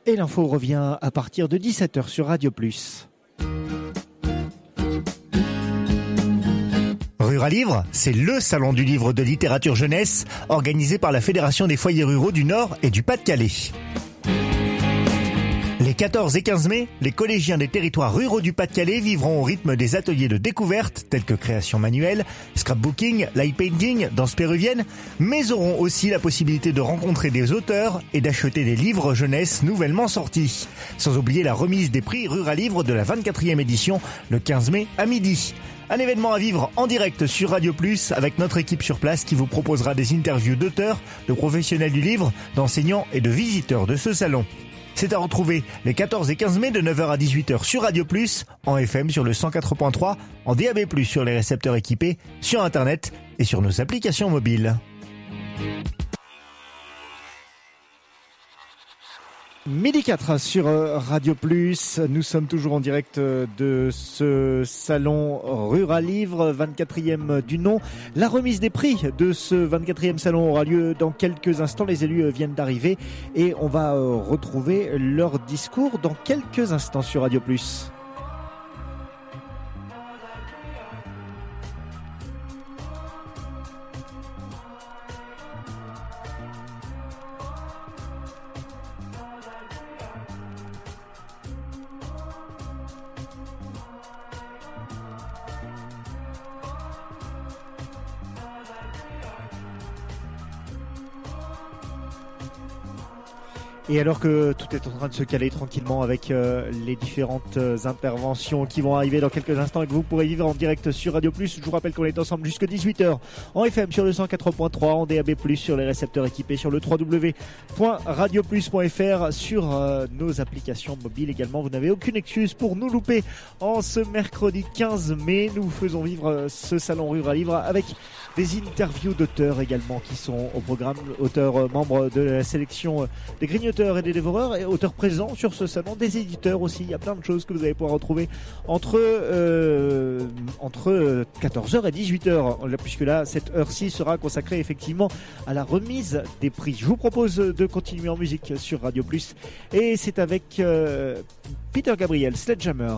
Et l'info revient à partir de 17h sur Radio Plus. Ruralivre, c'est le salon du livre de littérature jeunesse organisé par la Fédération des foyers ruraux du Nord et du Pas-de-Calais. Les 14 et 15 mai, les collégiens des territoires ruraux du Pas-de-Calais vivront au rythme des ateliers de découverte tels que création manuelle, scrapbooking, light painting, danse péruvienne, mais auront aussi la possibilité de rencontrer des auteurs et d'acheter des livres jeunesse nouvellement sortis. Sans oublier la remise des prix Ruralivre de la 24e édition le 15 mai à midi. Un événement à vivre en direct sur Radio Plus avec notre équipe sur place qui vous proposera des interviews d'auteurs, de professionnels du livre, d'enseignants et de visiteurs de ce salon. C'est à retrouver les 14 et 15 mai de 9h à 18h sur Radio Plus, en FM sur le 104.3, en DAB+, sur les récepteurs équipés, sur Internet et sur nos applications mobiles. Midi 4 sur Radio Plus, nous sommes toujours en direct de ce salon Ruralivre, 24e du nom. La remise des prix de ce 24e salon aura lieu dans quelques instants. Les élus viennent d'arriver et on va retrouver leur discours dans quelques instants sur Radio Plus. Et alors que tout est en train de se caler tranquillement avec les différentes interventions qui vont arriver dans quelques instants et que vous pourrez vivre en direct sur Radio Plus, je vous rappelle qu'on est ensemble jusqu'à 18h en FM sur le 104.3, en DAB+, sur les récepteurs équipés, sur le www.radioplus.fr, sur nos applications mobiles également. Vous n'avez aucune excuse pour nous louper en ce mercredi 15 mai. Nous faisons vivre ce salon Ruralivre avec des interviews d'auteurs également qui sont au programme, auteurs membres de la sélection des Grignoteurs et des Dévoreurs et auteurs présents sur ce salon, des éditeurs aussi. Il y a plein de choses que vous allez pouvoir retrouver entre 14h et 18h, puisque là, cette heure-ci sera consacrée effectivement à la remise des prix. Je vous propose de continuer en musique sur Radio Plus et c'est avec Peter Gabriel, Sledgehammer.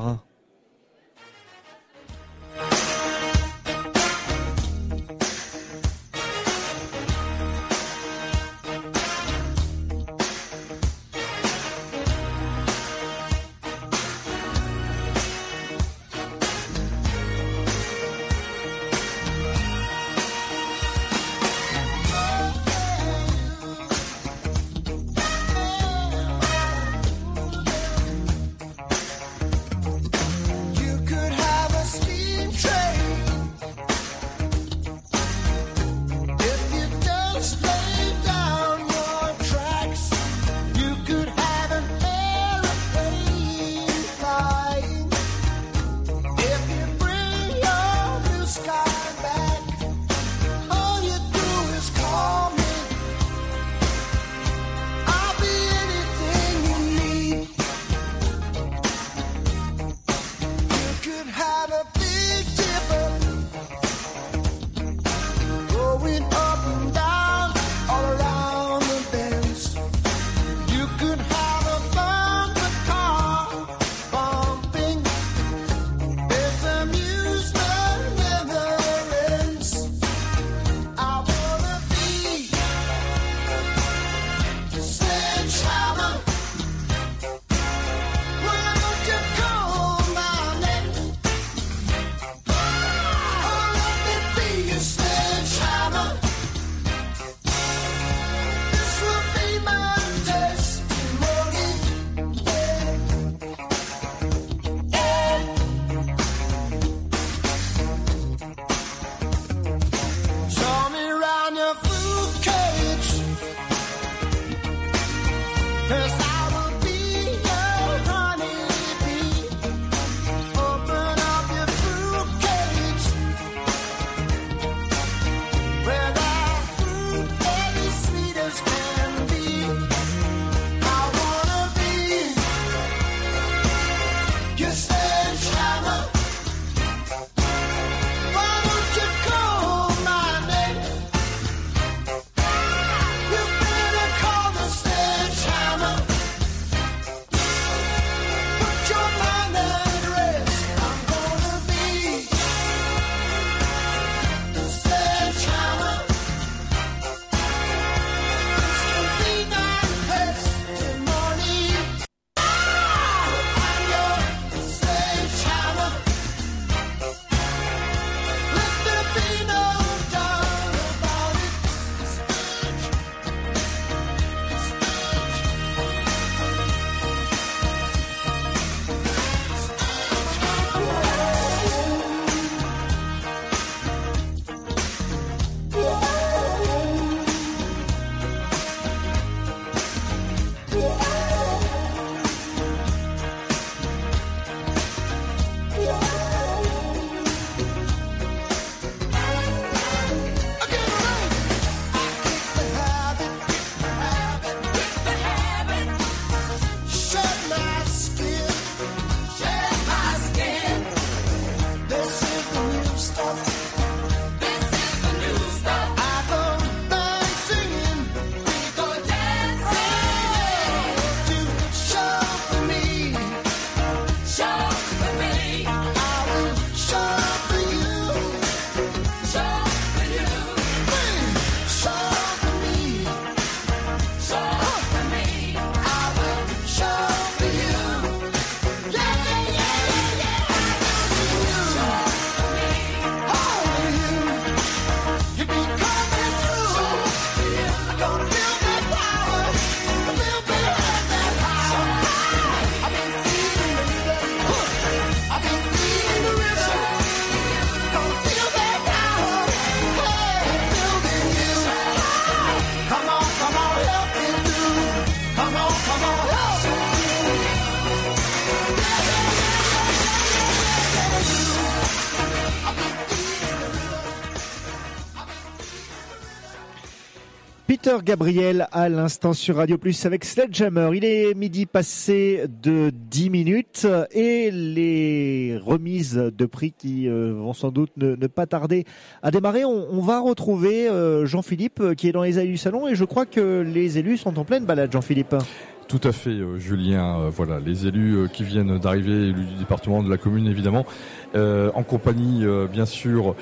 Peter Gabriel à l'instant sur Radio Plus avec Sledgehammer. Il est midi passé de 10 minutes et les remises de prix qui vont sans doute ne pas tarder à démarrer. On va retrouver Jean-Philippe qui est dans les allées du salon et je crois que les élus sont en pleine balade, Jean-Philippe. Tout à fait, Julien. Voilà, les élus qui viennent d'arriver, élus du département, de la commune évidemment, en compagnie bien sûr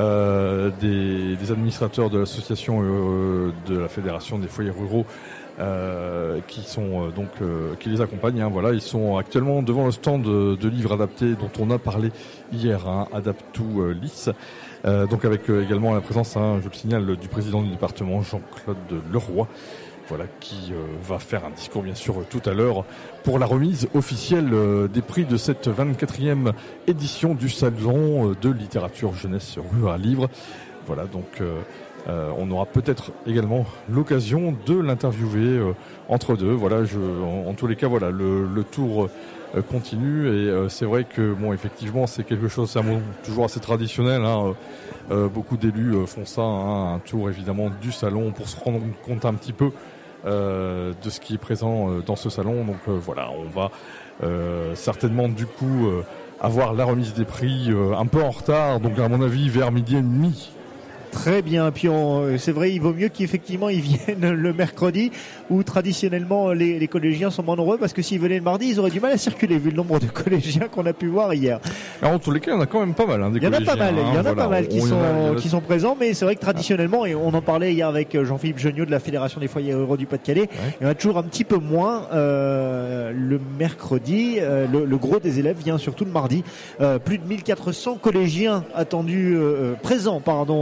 des administrateurs de l'association de la Fédération des foyers ruraux qui sont qui les accompagnent. Voilà, ils sont actuellement devant le stand de livres adaptés dont on a parlé hier, Adaptou Lys. Donc avec également la présence, je le signale, du président du département, Jean-Claude Leroy. Voilà, qui va faire un discours bien sûr tout à l'heure pour la remise officielle des prix de cette 24e édition du Salon de littérature jeunesse Rurale Livre. Voilà, donc on aura peut-être également l'occasion de l'interviewer entre deux. Voilà, en tous les cas, voilà, le tour continue et c'est vrai que bon, effectivement, c'est quelque chose, c'est toujours assez traditionnel. Beaucoup d'élus font ça, un tour évidemment du salon pour se rendre compte un petit peu de ce qui est présent dans ce salon. Donc voilà, on va certainement du coup avoir la remise des prix un peu en retard, donc à mon avis vers midi et demi. Très bien, puis c'est vrai, il vaut mieux qu'effectivement ils viennent le mercredi où traditionnellement les collégiens sont moins nombreux parce que s'ils venaient le mardi, ils auraient du mal à circuler vu le nombre de collégiens qu'on a pu voir hier. Alors, en tous les cas, il y en a quand même pas mal des collégiens. Il y en a pas mal qui sont présents, mais c'est vrai que traditionnellement, et on en parlait hier avec Jean-Philippe Geniot de la Fédération des foyers ruraux du Pas-de-Calais, il y en a toujours un petit peu moins le mercredi. Le gros des élèves vient surtout le mardi. Plus de 1400 collégiens attendus, présents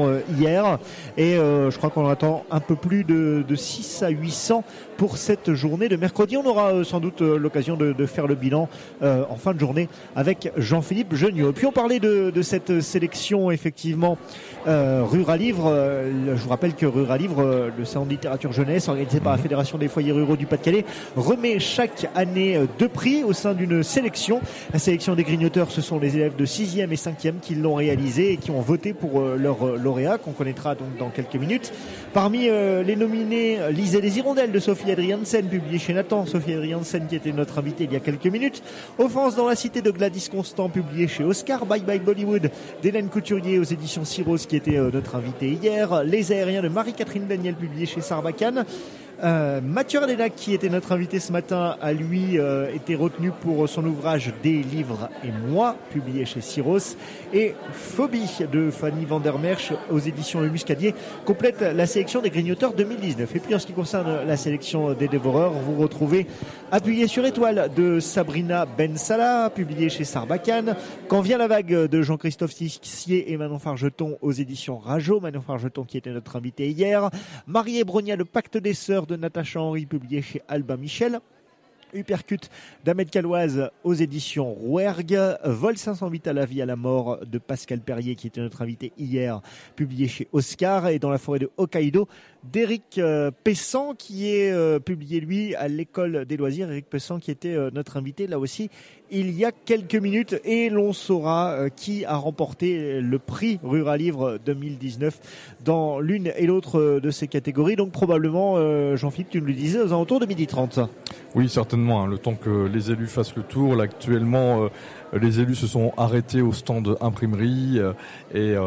hier, et je crois qu'on attend un peu plus de 6 à 800 pour cette journée de mercredi. On aura sans doute l'occasion de faire le bilan en fin de journée avec Jean-Philippe Geniot. Puis on parlait de cette sélection effectivement Rurale Livre. Je vous rappelle que Rurale Livre, le salon de littérature jeunesse organisé par la Fédération des foyers ruraux du Pas-de-Calais, remet chaque année 2 prix au sein d'une sélection. La sélection des grignoteurs, ce sont les élèves de 6e et 5e qui l'ont réalisé et qui ont voté pour leur lauréat qu'on connaîtra donc dans quelques minutes. Parmi les nominés, Lisez les hirondelles de Sophie Adriansen, publié chez Nathan. Sophie Adriansen qui était notre invitée il y a quelques minutes. Offense dans la cité de Gladys Constant, publié chez Oscar. Bye Bye Bollywood d'Hélène Couturier aux éditions Syros qui était notre invitée hier. Les aériens de Marie-Catherine Daniel, publié chez Sarbacane. Mathieu Radenac qui était notre invité ce matin a lui été retenu pour son ouvrage Des livres et moi, publié chez Syros, et Phobie de Fanny Vandermerch aux éditions Le Muscadier complète la sélection des grignoteurs 2019. Et puis en ce qui concerne la sélection des dévoreurs, vous retrouvez Appuyé sur étoile de Sabrina Ben Salah, publié chez Sarbacane. Quand vient la vague de Jean-Christophe Tissier et Manon Fargeton aux éditions Rajo. Manon Fargeton qui était notre invité hier. Marie et Bronia, le pacte des sœurs de Natacha Henry, publié chez Albin Michel. Uppercut d'Ahmed Caloise aux éditions Rouergue. Vol 508 à la vie à la mort de Pascal Perrier qui était notre invité hier, publié chez Oscar. Et dans la forêt de Hokkaido d'Éric Pessan qui est publié lui à l'école des loisirs. Éric Pessan qui était notre invité là aussi il y a quelques minutes, et l'on saura qui a remporté le prix Rurale Livre 2019 dans l'une et l'autre de ces catégories. Donc probablement, Jean-Philippe, tu nous le disais, aux alentours de 12h30. Oui, certainement, le temps que les élus fassent le tour. Là, actuellement, les élus se sont arrêtés au stand imprimerie et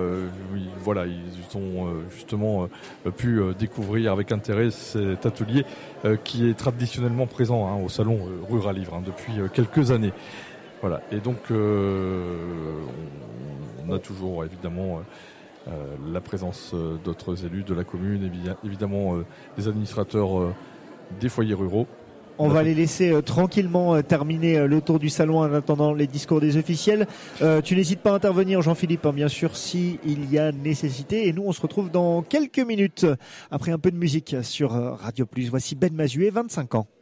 voilà, ils ont justement pu découvrir avec intérêt cet atelier qui est traditionnellement présent au salon Rurale Livre depuis quelques années. Voilà, et donc on a toujours évidemment la présence d'autres élus de la commune, évidemment des administrateurs des foyers ruraux. On va les laisser tranquillement terminer le tour du salon en attendant les discours des officiels. Tu n'hésites pas à intervenir, Jean-Philippe, bien sûr, si il y a nécessité. Et nous, on se retrouve dans quelques minutes après un peu de musique sur Radio Plus. Voici Ben Mazué, 25 ans.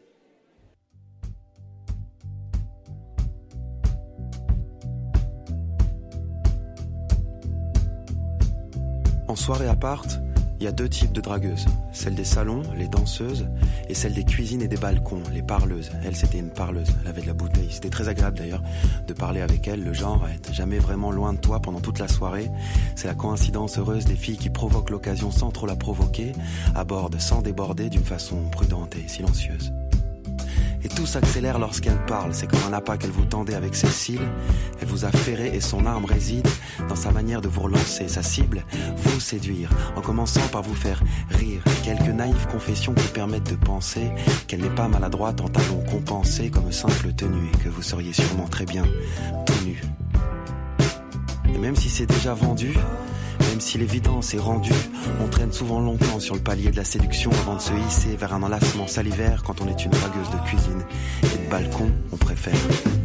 En soirée appart, Il y a deux types de dragueuses, celle des salons, les danseuses, et celle des cuisines et des balcons, les parleuses. Elle, c'était une parleuse, elle avait de la bouteille. C'était très agréable d'ailleurs de parler avec elle, le genre à être jamais vraiment loin de toi pendant toute la soirée. C'est la coïncidence heureuse des filles qui provoquent l'occasion sans trop la provoquer, abordent sans déborder d'une façon prudente et silencieuse. Et tout s'accélère lorsqu'elle parle, c'est comme un appât qu'elle vous tendait avec ses cils. Elle vous a ferré et son arme réside dans sa manière de vous relancer. Sa cible, vous séduire, en commençant par vous faire rire. Quelques naïves confessions qui permettent de penser qu'elle n'est pas maladroite en talons compensés comme simple tenue et que vous seriez sûrement très bien tout nu. Et même si c'est déjà vendu, même si l'évidence est rendue, on traîne souvent longtemps sur le palier de la séduction avant de se hisser vers un enlacement salivaire. Quand on est une dragueuse de cuisine et de balcon, on préfère.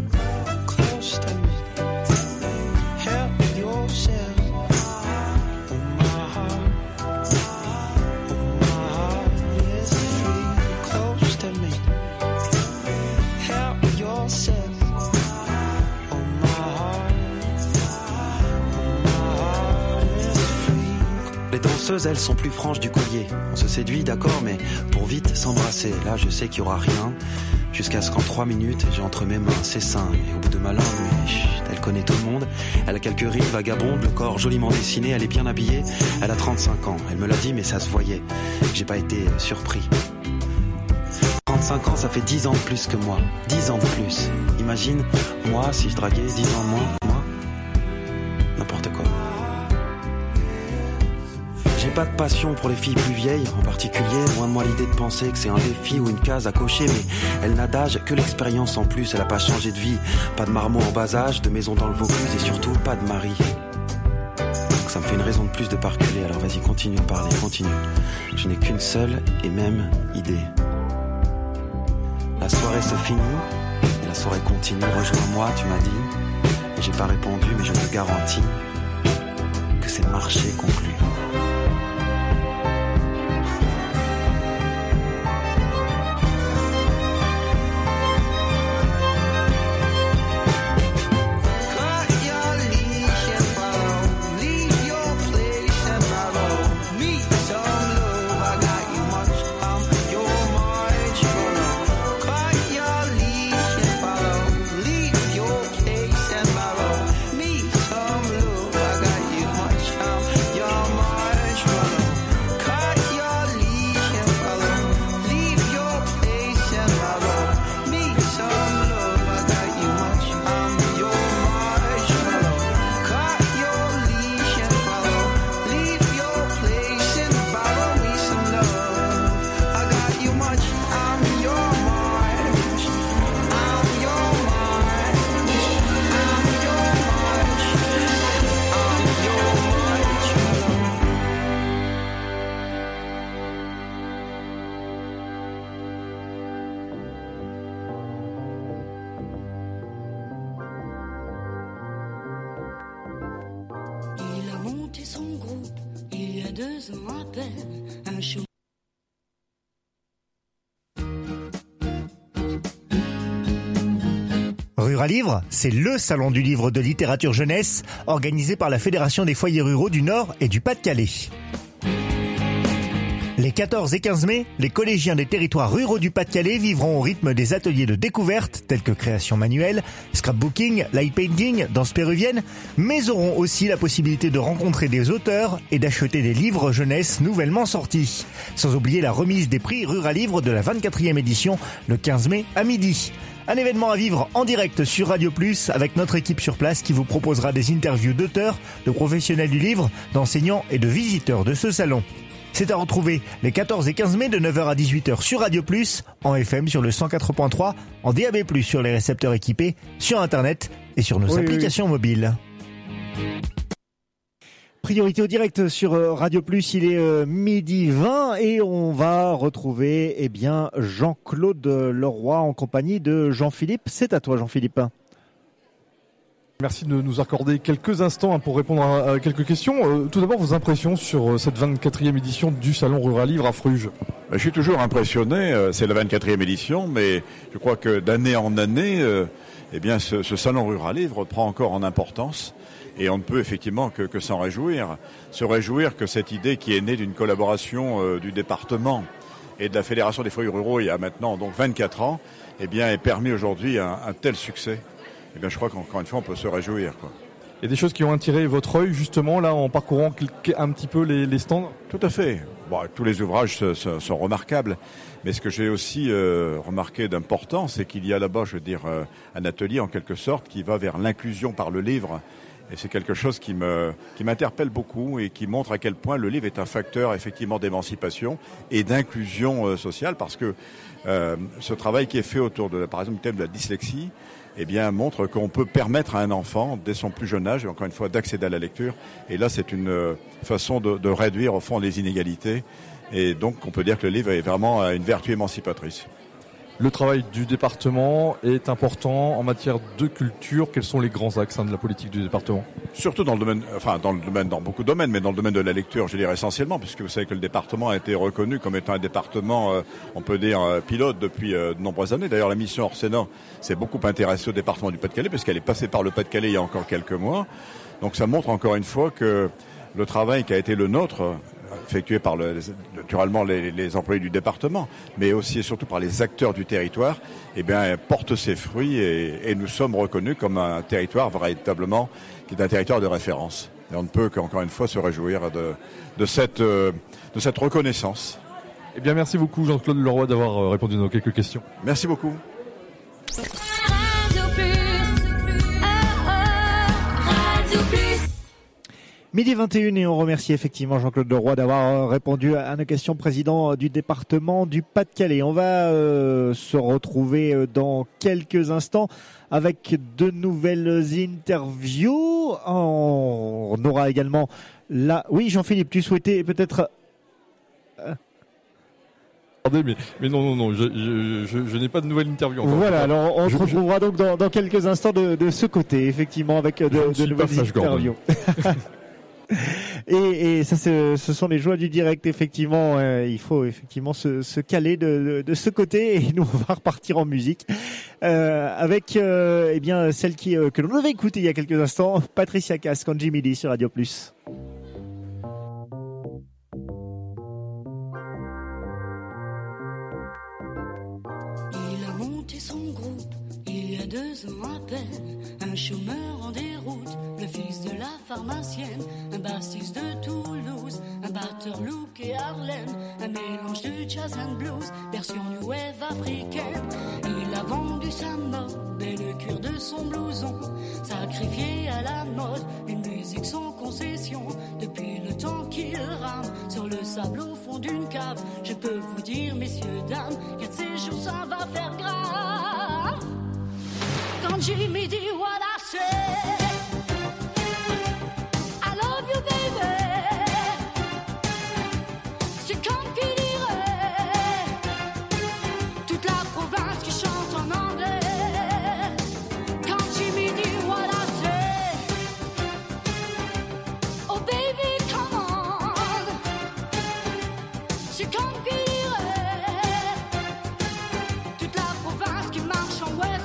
Les danseuses, elles sont plus franches du collier. On se séduit, d'accord, mais pour vite s'embrasser. Là, je sais qu'il y aura rien. Jusqu'à ce qu'en 3 minutes, j'ai entre mes mains ses seins. Et au bout de ma langue, mais chut, elle connaît tout le monde. Elle a quelques rides vagabondes, le corps joliment dessiné. Elle est bien habillée. Elle a 35 ans. Elle me l'a dit, mais ça se voyait. J'ai pas été surpris. 35 ans, ça fait 10 ans de plus que moi. 10 ans de plus. Imagine, moi, si je draguais 10 ans de moins, moi, n'importe quoi. J'ai pas de passion pour les filles plus vieilles, en particulier, loin de moi l'idée de penser que c'est un défi ou une case à cocher, mais elle n'a d'âge que l'expérience en plus, elle a pas changé de vie, pas de marmot en bas âge, de maison dans le Vaucluse et surtout pas de mari. Donc ça me fait une raison de plus de pas reculer, alors vas-y, continue de parler, continue. Je n'ai qu'une seule et même idée. La soirée se finit, et la soirée continue, rejoins-moi, tu m'as dit, et j'ai pas répondu, mais je te garantis que c'est le marché conclu. Ruralivre, c'est le salon du livre de littérature jeunesse organisé par la Fédération des foyers ruraux du Nord et du Pas-de-Calais. Les 14 et 15 mai, les collégiens des territoires ruraux du Pas-de-Calais vivront au rythme des ateliers de découverte tels que création manuelle, scrapbooking, light painting, danse péruvienne, mais auront aussi la possibilité de rencontrer des auteurs et d'acheter des livres jeunesse nouvellement sortis. Sans oublier la remise des prix Ruralivre de la 24e édition le 15 mai à midi. Un événement à vivre en direct sur Radio Plus avec notre équipe sur place qui vous proposera des interviews d'auteurs, de professionnels du livre, d'enseignants et de visiteurs de ce salon. C'est à retrouver les 14 et 15 mai de 9h à 18h sur Radio Plus, en FM sur le 104.3, en DAB+, sur les récepteurs équipés, sur Internet et sur nos applications mobiles. Priorité au direct sur Radio Plus, il est midi 20 et on va retrouver Jean-Claude Leroy en compagnie de Jean-Philippe. C'est à toi Jean-Philippe. Merci de nous accorder quelques instants pour répondre à quelques questions. Tout d'abord, vos impressions sur cette 24e édition du Salon Ruralivre à Fruges. Je suis toujours impressionné, c'est la 24e édition, mais je crois que d'année en année, eh bien ce salon Rural Livre prend encore en importance. Et on ne peut effectivement que s'en réjouir. Se réjouir que cette idée qui est née d'une collaboration du département et de la Fédération des foyers ruraux il y a maintenant donc 24 ans, eh bien, ait permis aujourd'hui un tel succès. Eh bien, je crois qu'encore une fois, on peut se réjouir, quoi. Il y a des choses qui ont attiré votre œil justement là en parcourant un petit peu les stands? Tout à fait. Bon, tous les ouvrages sont remarquables. Mais ce que j'ai aussi remarqué d'important, c'est qu'il y a là-bas, je veux dire, un atelier en quelque sorte qui va vers l'inclusion par le livre. Et c'est quelque chose qui m'interpelle beaucoup et qui montre à quel point le livre est un facteur effectivement d'émancipation et d'inclusion sociale, parce que ce travail qui est fait autour de, par exemple, du thème de la dyslexie, eh bien, montre qu'on peut permettre à un enfant, dès son plus jeune âge, encore une fois, d'accéder à la lecture. Et là, c'est une façon de réduire, au fond, les inégalités. Et donc, on peut dire que le livre est vraiment une vertu émancipatrice. Le travail du département est important en matière de culture. Quels sont les grands axes de la politique du département? Surtout dans beaucoup de domaines, mais dans le domaine de la lecture, je dirais essentiellement, puisque vous savez que le département a été reconnu comme étant un département, on peut dire, pilote depuis de nombreuses années. D'ailleurs, la mission Orsena s'est beaucoup intéressée au département du Pas-de-Calais, parce qu'elle est passée par le Pas-de-Calais il y a encore quelques mois. Donc ça montre encore une fois que le travail qui a été le nôtre, effectué par naturellement les employés du département, mais aussi et surtout par les acteurs du territoire, eh bien, porte ses fruits et nous sommes reconnus comme un territoire véritablement qui est un territoire de référence. Et on ne peut qu'encore une fois se réjouir de cette reconnaissance. Eh bien, merci beaucoup Jean-Claude Leroy d'avoir répondu à nos quelques questions. Merci beaucoup. Midi 21 et on remercie effectivement Jean-Claude Leroy d'avoir répondu à nos questions, président du département du Pas-de-Calais. On va se retrouver dans quelques instants avec de nouvelles interviews. On aura également là. Oui, Jean-Philippe, tu souhaitais peut-être... Mais non, je n'ai pas de nouvelle interview encore. Voilà, alors on se retrouvera donc dans quelques instants de ce côté, effectivement, avec de nouvelles interviews. Et ça, ce sont les joies du direct, effectivement. Il faut effectivement se caler de ce côté, et nous on va repartir en musique avec eh bien celle que l'on avait écoutée il y a quelques instants, Patricia Cass, quand Jimmy Lee sur Radio Plus. Il a monté son groupe il y a 2 ans à peine, un chômeur en déroute, le fils de la pharmacienne, un bassiste de Toulouse, un batteur look et Harlem, un mélange de jazz and blues, version new wave africaine. Il a vendu sa mob et le cuir de son blouson, sacrifié à la mode, une musique sans concession, depuis le temps qu'il rame sur le sable au fond d'une cave. Je peux vous dire, messieurs, dames, qu'un de ces jours ça va faire grave. Quand Jimmy dit what I say, I love you baby, c'est comme qui dirait toute la province qui chante en anglais. Quand Jimmy dit what I say, oh baby come on, c'est comme qui dirait toute la province qui marche en ouest.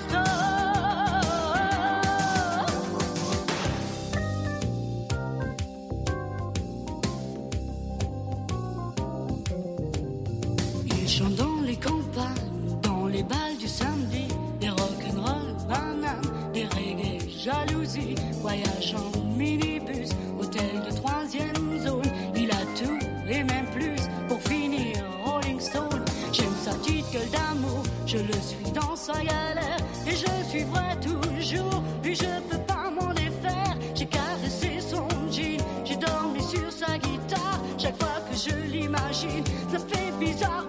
Chante dans les campagnes, dans les balles du samedi, des rock'n'roll bananes, des reggae jalousie, voyage en minibus, hôtel de 3e zone. Il a tout et même plus pour finir Rolling Stone. J'aime sa petite gueule d'amour, je le suis dans sa galère et je suivrai toujours. Lui je peux pas m'en défaire, j'ai caressé son jean, j'ai dormi sur sa guitare. Chaque fois que je l'imagine, ça fait bizarre.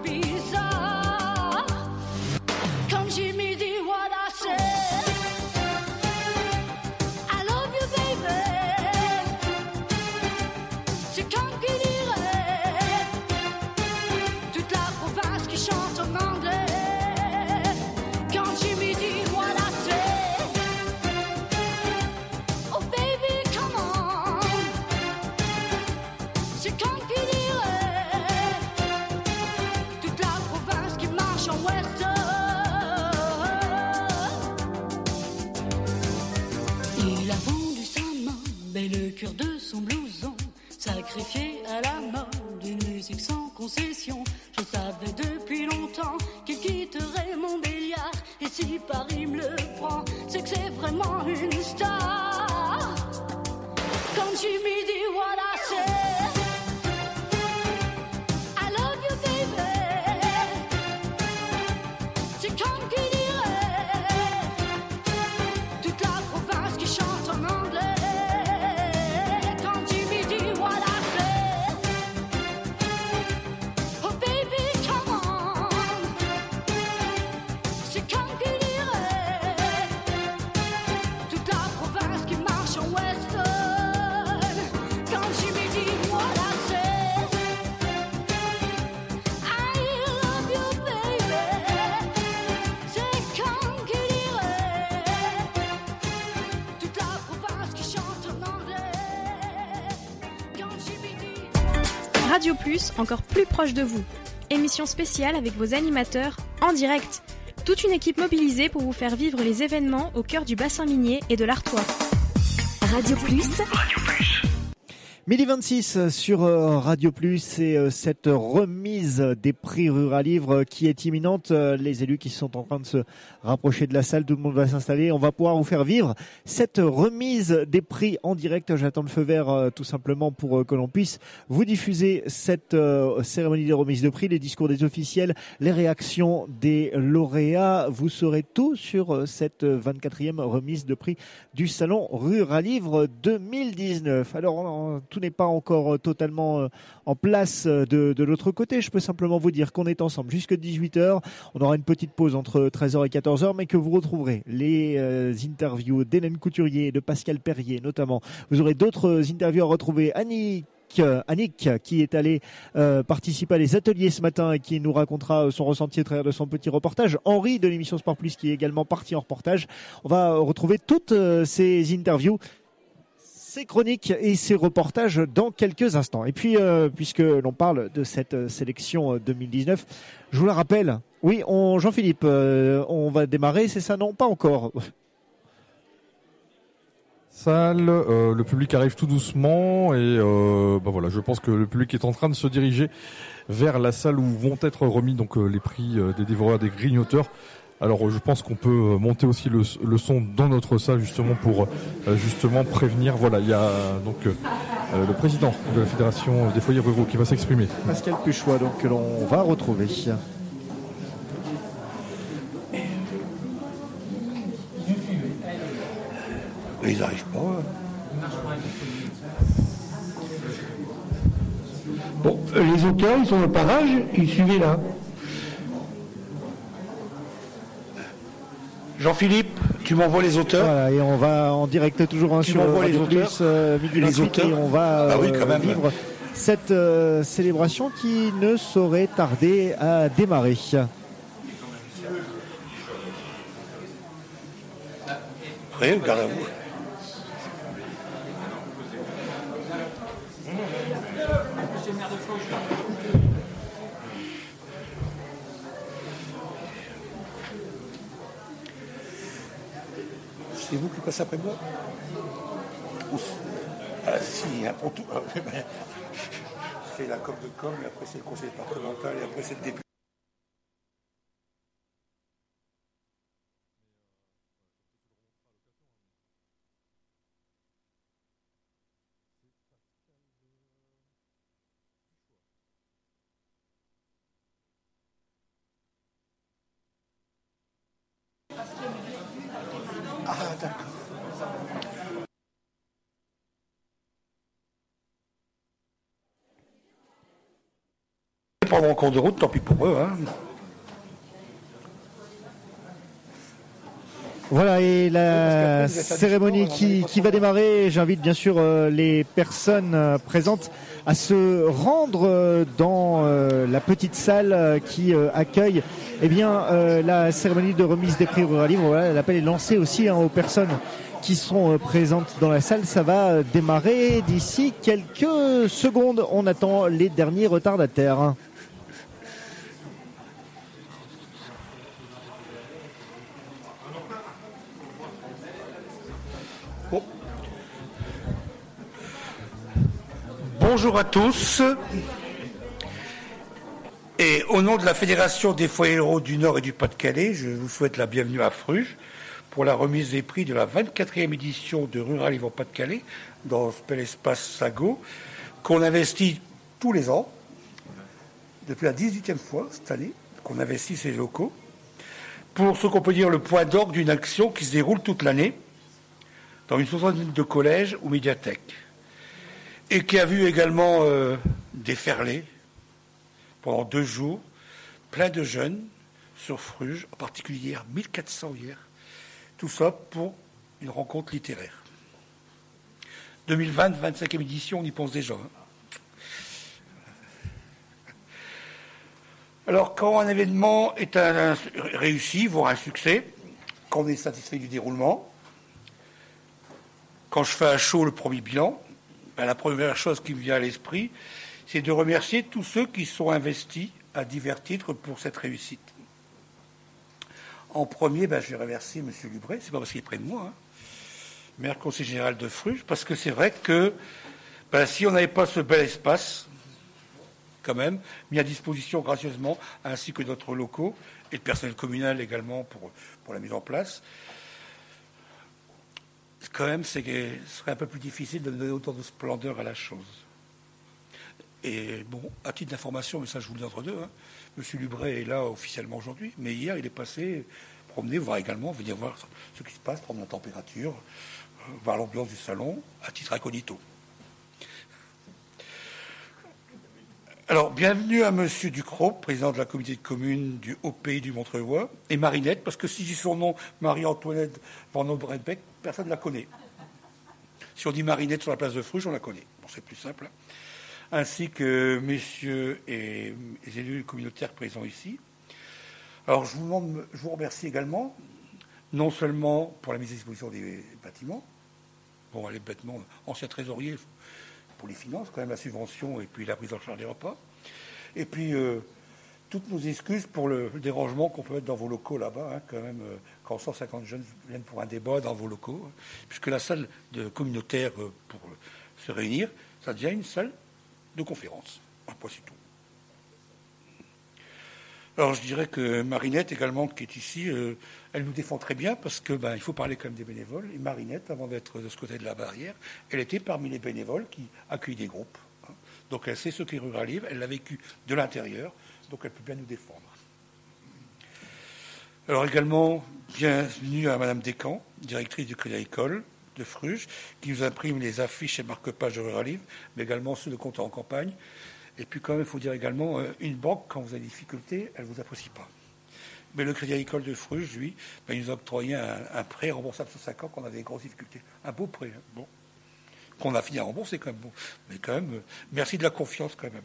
Quand Jimmy dit what I say, I love you baby, c'est comme qui dirait toute la province qui chante en anglais. Quand Jimmy dit what I say, oh baby come on, c'est comme qui dirait toute mais le cœur de son blouson, sacrifié à la mode d'une musique sans concession. Je savais depuis longtemps qu'il quitterait mon Béliard, et si Paris me le prend, c'est que c'est vraiment une star. Quand Jimmy dit voilà c'est I love you baby, c'est comme qui dirait toute la province qui chante en anglais. Quand Jimmy dit voilà c'est oh baby come on, c'est comme qui dirait toute la province qui marche en western. Quand Jimmy dit voilà c'est I love you baby, c'est comme qui dirait toute la province qui chante en anglais. Quand Jimmy dit Radio Plus, encore plus proche de vous. Émission spéciale avec vos animateurs en direct. Toute une équipe mobilisée pour vous faire vivre les événements au cœur du bassin minier et de l'Artois. Radio Plus. 12h26 sur Radio Plus et cette remise des prix Ruralivre qui est imminente. Les élus qui sont en train de se rapprocher de la salle, tout le monde va s'installer. On va pouvoir vous faire vivre cette remise des prix en direct. J'attends le feu vert tout simplement pour que l'on puisse vous diffuser cette cérémonie de remise de prix, les discours des officiels, les réactions des lauréats. Vous saurez tout sur cette 24e remise de prix du Salon Ruralivre 2019. Alors, tout n'est pas encore totalement en place de l'autre côté. Je peux simplement vous dire qu'on est ensemble jusqu'à 18h. On aura une petite pause entre 13h et 14h, mais que vous retrouverez les interviews d'Hélène Couturier et de Pascal Perrier notamment. Vous aurez d'autres interviews à retrouver. Annick qui est allée participer à les ateliers ce matin et qui nous racontera son ressenti à travers de son petit reportage. Henri de l'émission Sport Plus qui est également parti en reportage. On va retrouver toutes ces interviews, ces chroniques et ces reportages dans quelques instants. Et puis, puisque l'on parle de cette sélection 2019, je vous la rappelle. Oui, Jean-Philippe, on va démarrer, c'est ça? Non, pas encore. Salle, le public arrive tout doucement et voilà, je pense que le public est en train de se diriger vers la salle où vont être remis donc les prix des dévoreurs, des grignoteurs. Alors je pense qu'on peut monter aussi le son dans notre salle justement pour justement prévenir. Voilà, il y a donc le président de la Fédération des foyers ruraux qui va s'exprimer. Pascal Puchois, donc que l'on va retrouver. Ils n'arrivent pas. Bon, les auteurs, ils sont au parage, ils suivent là. Jean-Philippe, tu m'envoies les auteurs. Voilà, et on va en direct toujours sur Radio Plus, midi 28, et on va vivre cette célébration qui ne saurait tarder à démarrer. Oui, regardez-vous. C'est vous qui passez après moi? Ah si, pour tout. C'est la COP de com, et après c'est le conseil départemental, et après c'est le député. Ah d'accord. Pendant en cours de route, tant pis pour eux. Hein. Voilà, et la cérémonie qui va démarrer, j'invite bien sûr les personnes présentes à se rendre dans la petite salle qui accueille la cérémonie de remise des prix Ruralivre. Voilà, l'appel est lancé aussi aux personnes qui sont présentes dans la salle. Ça va démarrer d'ici quelques secondes. On attend les derniers retardataires. Bonjour à tous. Et au nom de la Fédération des foyers ruraux du Nord et du Pas-de-Calais, je vous souhaite la bienvenue à Fruges pour la remise des prix de la 24e édition de Ruralive en Pas-de-Calais dans ce bel espace Sago qu'on investit tous les ans, depuis la 18e fois cette année qu'on investit ces locaux, pour ce qu'on peut dire le point d'orgue d'une action qui se déroule toute l'année dans une soixantaine de collèges ou médiathèques et qui a vu également déferler pendant 2 jours plein de jeunes sur Fruges, en particulier hier, 1400 hier, tout ça pour une rencontre littéraire. 2020, 25e édition, on y pense déjà. Alors, quand un événement est réussi, voire un succès, quand on est satisfait du déroulement, quand je fais à chaud le premier bilan, la première chose qui me vient à l'esprit, c'est de remercier tous ceux qui sont investis à divers titres pour cette réussite. En premier, je vais remercier M. Lubret, c'est pas parce qu'il est près de moi, maire conseiller général de Fruges, parce que c'est vrai que si on n'avait pas ce bel espace, quand même, mis à disposition gracieusement, ainsi que d'autres locaux, et le personnel communal également pour la mise en place, quand même, ce serait un peu plus difficile de donner autant de splendeur à la chose. Et bon, à titre d'information, mais ça je vous le dis entre deux, M. Lubret est là officiellement aujourd'hui, mais hier il est passé promener, voir également, venir voir ce qui se passe, prendre la température, voir l'ambiance du salon, à titre incognito. Alors, bienvenue à M. Ducrot, président de la communauté de communes du Haut-Pays du Montreuil, et Marinette, parce que si j'ai son nom, Marie-Antoinette Van Obrenbeck, personne ne la connaît. Si on dit Marinette sur la place de Fruges, on la connaît. Bon, c'est plus simple. Ainsi que messieurs et les élus communautaires présents ici. Alors, je vous remercie également, non seulement pour la mise à disposition des bâtiments, bon, allez, bêtement, ancien trésorier pour les finances, quand même la subvention et puis la prise en charge des repas. Et puis, toutes nos excuses pour le dérangement qu'on peut mettre dans vos locaux là-bas, quand même, quand 150 jeunes viennent pour un débat dans vos locaux, puisque la salle de communautaire pour se réunir, ça devient une salle de conférence. Un point, c'est tout. Alors, je dirais que Marinette, également, qui est ici, elle nous défend très bien parce que il faut parler quand même des bénévoles. Et Marinette, avant d'être de ce côté de la barrière, elle était parmi les bénévoles qui accueillent des groupes. Donc, elle sait ce qu'est Ruralive, elle l'a vécu de l'intérieur, donc elle peut bien nous défendre. Alors, également, bienvenue à Madame Descamps, directrice du Crédit Agricole de Fruges, qui nous imprime les affiches et marque-pages de Ruralive, mais également ceux de compte en campagne. Et puis quand même, il faut dire également, une banque, quand vous avez des difficultés, elle ne vous apprécie pas. Mais le Crédit Agricole de Fruges, lui, il nous a octroyé un prêt remboursable sur 5 ans quand on avait des grosses difficultés. Un beau prêt, bon, qu'on a fini à rembourser quand même. Bon. Mais quand même, merci de la confiance quand même.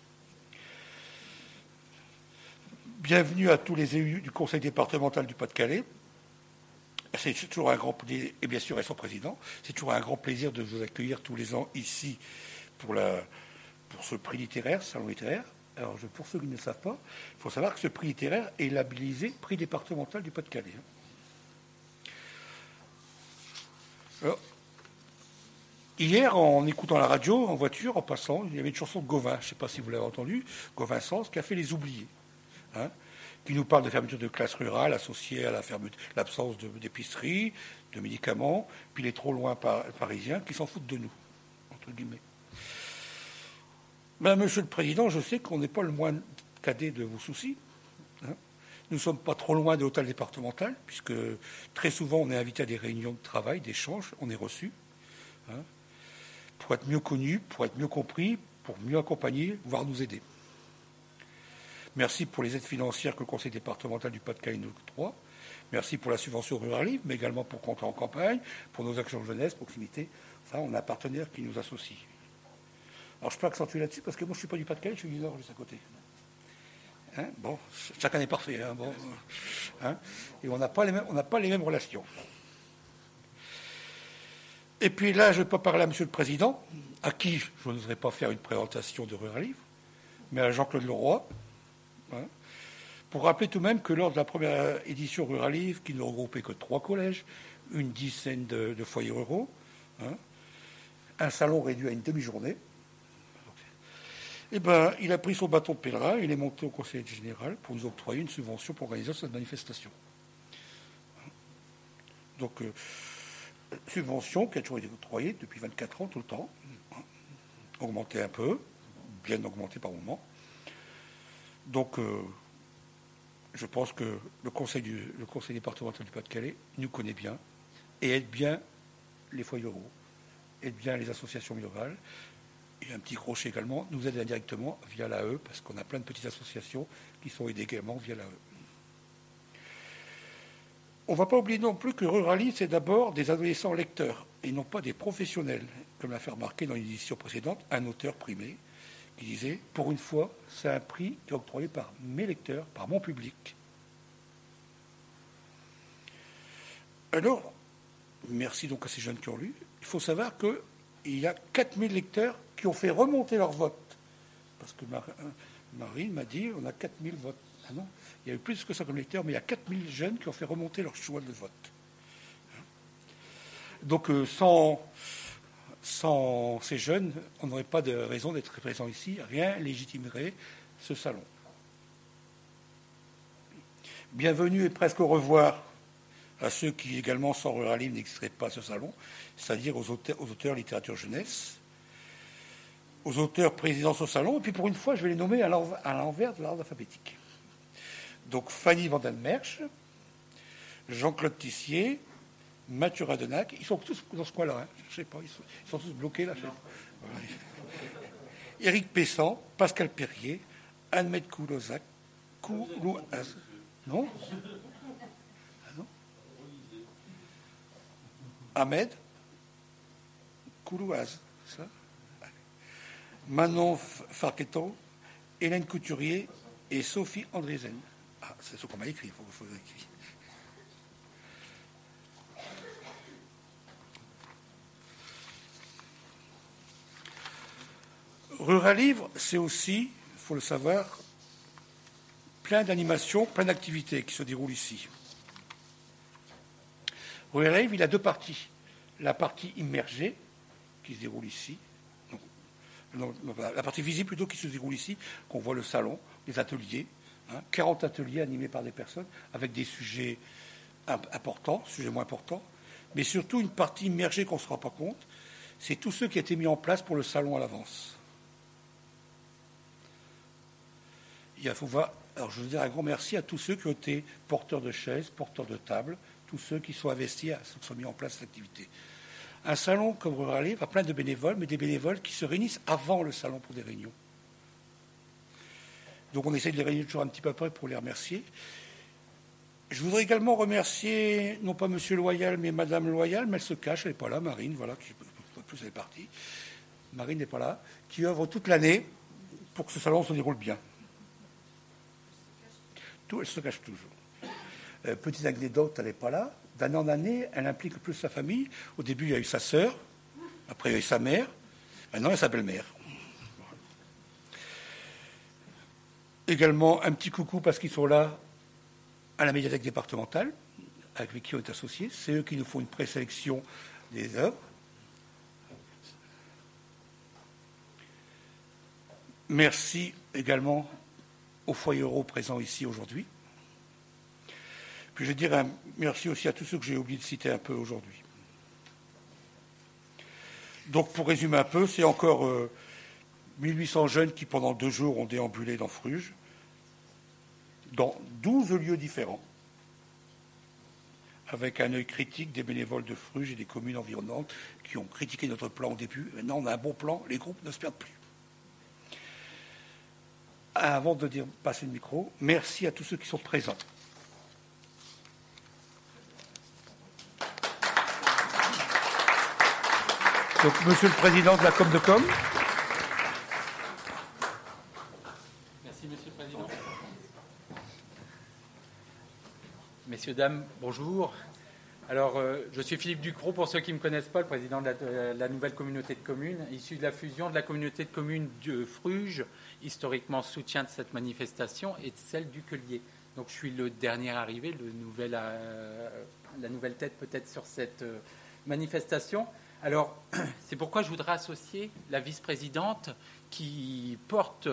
Bienvenue à tous les élus du Conseil départemental du Pas-de-Calais. C'est toujours un grand plaisir, et bien sûr, et son président, c'est toujours un grand plaisir de vous accueillir tous les ans ici pour ce prix littéraire, salon littéraire. Alors, pour ceux qui ne le savent pas, il faut savoir que ce prix littéraire est labellisé prix départemental du Pas-de-Calais. Alors, hier, en écoutant la radio, en voiture, en passant, il y avait une chanson de Gauvin, je ne sais pas si vous l'avez entendue, Gauvin Sens, qui a fait Les Oubliés, qui nous parle de fermeture de classes rurales associée à l'absence d'épicerie, de médicaments, puis les trop loin parisiens qui s'en foutent de nous, entre guillemets. Monsieur le Président, je sais qu'on n'est pas le moins cadet de vos soucis. Nous ne sommes pas trop loin de l'hôtel départemental, puisque très souvent on est invité à des réunions de travail, d'échanges, on est reçu, pour être mieux connu, pour être mieux compris, pour mieux accompagner, voire nous aider. Merci pour les aides financières que le Conseil départemental du Pas-de-Calais nous octroie. Merci pour la subvention Ruralive, mais également pour compter en campagne, pour nos actions jeunesse, proximité. Ça, on a un partenaire qui nous associe. Alors, je peux accentuer là-dessus parce que moi, je ne suis pas du Pas-de-Calais, je suis du Nord, juste à côté. Bon, chacun est parfait. Et on n'a pas les mêmes relations. Et puis là, je ne vais pas parler à M. le Président, à qui je n'oserais pas faire une présentation de Ruralive, mais à Jean-Claude Leroy, pour rappeler tout de même que lors de la première édition Ruralive, qui ne regroupait que 3 collèges, une dizaine de foyers ruraux, un salon réduit à une demi-journée, Eh ben, il a pris son bâton de pèlerin, il est monté au Conseil général pour nous octroyer une subvention pour organiser cette manifestation. Donc, subvention qui a toujours été octroyée depuis 24 ans, tout le temps, augmentée un peu, bien augmentée par moment. Donc, je pense que le conseil départemental du Pas-de-Calais nous connaît bien et aide bien les foyers ruraux, aide bien les associations rurales. Et un petit crochet également, nous aide indirectement via l'AE, parce qu'on a plein de petites associations qui sont aidées également via l'AE. On ne va pas oublier non plus que Ruralisme, c'est d'abord des adolescents lecteurs, et non pas des professionnels, comme l'a fait remarquer dans l'édition précédente un auteur primé, qui disait « Pour une fois, c'est un prix qui est octroyé par mes lecteurs, par mon public. » Alors, merci donc à ces jeunes qui ont lu. Il faut savoir qu'il y a 4000 lecteurs qui ont fait remonter leur vote. Parce que Marine m'a dit on a 4000 votes. Ah non, il y a eu plus que ça comme lecteurs, mais il y a 4000 jeunes qui ont fait remonter leur choix de vote. Donc sans ces jeunes, on n'aurait pas de raison d'être présent ici. Rien légitimerait ce salon. Bienvenue et presque au revoir à ceux qui également sans Ruralisme n'existeraient pas à ce salon, c'est-à-dire aux auteurs littérature jeunesse, aux auteurs présidents au salon, et puis pour une fois, je vais les nommer à l'envers de l'ordre alphabétique. Donc Fanny Vandenmerch, Jean-Claude Tissier, Mathieu Radenac, ils sont tous dans ce coin-là, hein. Je ne sais pas, ils sont tous bloqués là. Voilà. Éric Pessan, Pascal Perrier, Anne-Mette Koulouaz, non ah non Ahmed Koulouaz, ça Manon Farqueton, Hélène Couturier et Sophie Andrézen. Ah, c'est ce qu'on m'a écrit, il faut vérifier. Ruralivre, c'est aussi, il faut le savoir, plein d'animations, plein d'activités qui se déroulent ici. Ruralivre, il a deux parties. La partie immergée, qui se déroule ici, non, la partie visible plutôt qui se déroule ici, qu'on voit le salon, les ateliers, 40 ateliers animés par des personnes avec des sujets importants, sujets moins importants, mais surtout une partie immergée qu'on ne se rend pas compte, c'est tous ceux qui ont été mis en place pour le salon à l'avance. Alors je veux dire un grand merci à tous ceux qui ont été porteurs de chaises, porteurs de tables, tous ceux qui sont investis, qui sont mis en place l'activité. Un salon comme Ruralivre a plein de bénévoles, mais des bénévoles qui se réunissent avant le salon pour des réunions. Donc on essaie de les réunir toujours un petit peu après pour les remercier. Je voudrais également remercier, non pas M. Loyal, mais Mme Loyal, mais elle se cache, elle n'est pas là, Marine, voilà, qui plus elle est partie. Marine n'est pas là, qui œuvre toute l'année pour que ce salon se déroule bien. Elle se cache toujours. Petite anecdote, elle n'est pas là. D'année en année, elle implique plus sa famille. Au début, il y a eu sa sœur. Après, il y a eu sa mère. Maintenant, il y a sa belle-mère. Également, un petit coucou parce qu'ils sont là à la médiathèque départementale, avec qui on est associés. C'est eux qui nous font une présélection des œuvres. Merci également aux foyers ruraux présents ici aujourd'hui. Puis je vais dire un merci aussi à tous ceux que j'ai oublié de citer un peu aujourd'hui. Donc pour résumer un peu, c'est encore 1800 jeunes qui pendant 2 jours ont déambulé dans Fruges, dans 12 lieux différents, avec un œil critique des bénévoles de Fruges et des communes environnantes qui ont critiqué notre plan au début. Maintenant on a un bon plan, les groupes ne se perdent plus. Avant de passer le micro, merci à tous ceux qui sont présents. Donc, Monsieur le Président de la Com de Com. Merci, Monsieur le Président. Messieurs, dames, bonjour. Alors, je suis Philippe Ducrot, pour ceux qui ne me connaissent pas, le président de la nouvelle communauté de communes, issu de la fusion de la communauté de communes de Fruges, historiquement soutien de cette manifestation, et de celle du Quelier. Donc, je suis le dernier arrivé, la nouvelle tête peut-être sur cette manifestation. Alors, c'est pourquoi je voudrais associer la vice-présidente qui porte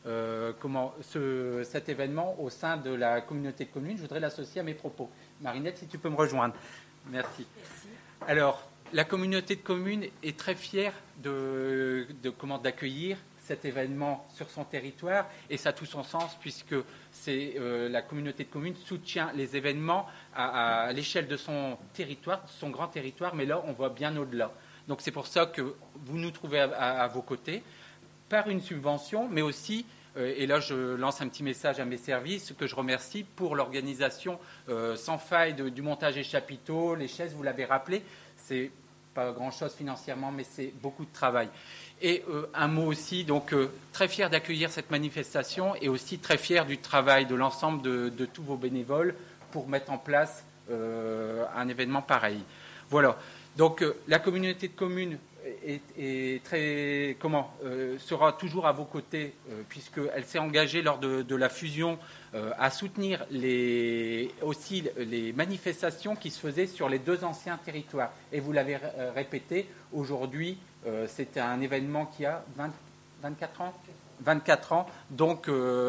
cet événement au sein de la communauté de communes. Je voudrais l'associer à mes propos. Marinette, si tu peux me rejoindre. Merci. Alors, la communauté de communes est très fière d'accueillir cet événement sur son territoire, et ça a tout son sens puisque la communauté de communes soutient les événements à l'échelle de son territoire, de son grand territoire, mais là on voit bien au-delà. Donc c'est pour ça que vous nous trouvez à vos côtés par une subvention, mais aussi, et là je lance un petit message à mes services que je remercie pour l'organisation sans faille du montage des chapiteaux, les chaises, vous l'avez rappelé, c'est pas grand-chose financièrement, mais c'est beaucoup de travail. Et un mot aussi, donc très fier d'accueillir cette manifestation et aussi très fier du travail de l'ensemble de tous vos bénévoles pour mettre en place un événement pareil. Voilà. Donc la communauté de communes sera toujours à vos côtés puisqu'elle s'est engagée lors de la fusion à soutenir aussi les manifestations qui se faisaient sur les deux anciens territoires. Et vous l'avez répété, aujourd'hui, c'était un événement qui a 24 ans. Donc,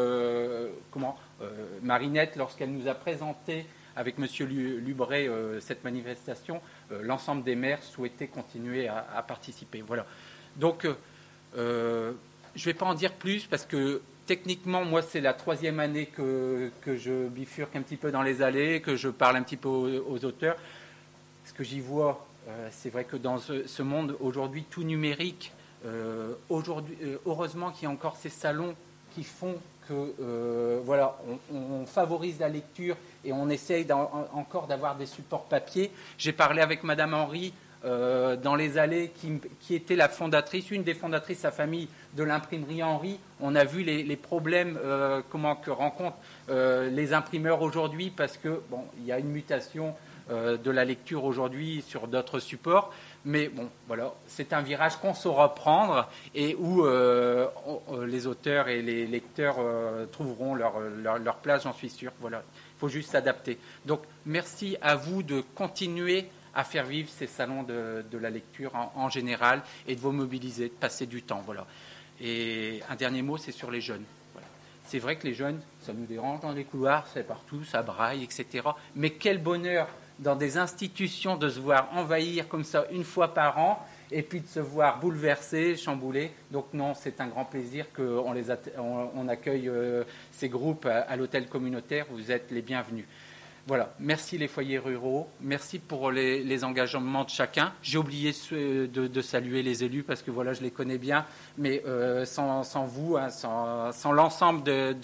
Marinette, lorsqu'elle nous a présenté avec M. Lubré cette manifestation, l'ensemble des maires souhaitaient continuer à participer. Voilà. Donc, je ne vais pas en dire plus parce que techniquement, moi, c'est la 3e année que je bifurque un petit peu dans les allées, que je parle un petit peu aux auteurs. Ce que j'y vois, c'est vrai que dans ce monde aujourd'hui tout numérique, heureusement qu'il y a encore ces salons qui font que on favorise la lecture et on essaye encore d'avoir des supports papier. J'ai parlé avec Madame Henry dans les allées qui était la fondatrice, une des fondatrices, sa famille, de l'imprimerie Henry. On a vu les problèmes que rencontrent les imprimeurs aujourd'hui parce que il y a une mutation de la lecture aujourd'hui sur d'autres supports. Mais bon, voilà, c'est un virage qu'on saura prendre et où les auteurs et les lecteurs trouveront leur place, j'en suis sûr. Voilà, il faut juste s'adapter. Donc, merci à vous de continuer à faire vivre ces salons de la lecture en général et de vous mobiliser, de passer du temps. Voilà. Et un dernier mot, c'est sur les jeunes. Voilà. C'est vrai que les jeunes, ça nous dérange dans les couloirs, c'est partout, ça braille, etc. Mais quel bonheur dans des institutions de se voir envahir comme ça une fois par an et puis de se voir bouleversés, chamboulés. Donc non, c'est un grand plaisir qu'on accueille ces groupes à l'hôtel communautaire. Vous êtes les bienvenus. Voilà, merci les foyers ruraux, merci pour les engagements de chacun. J'ai oublié de saluer les élus parce que voilà, je les connais bien, mais sans vous, hein, sans l'ensemble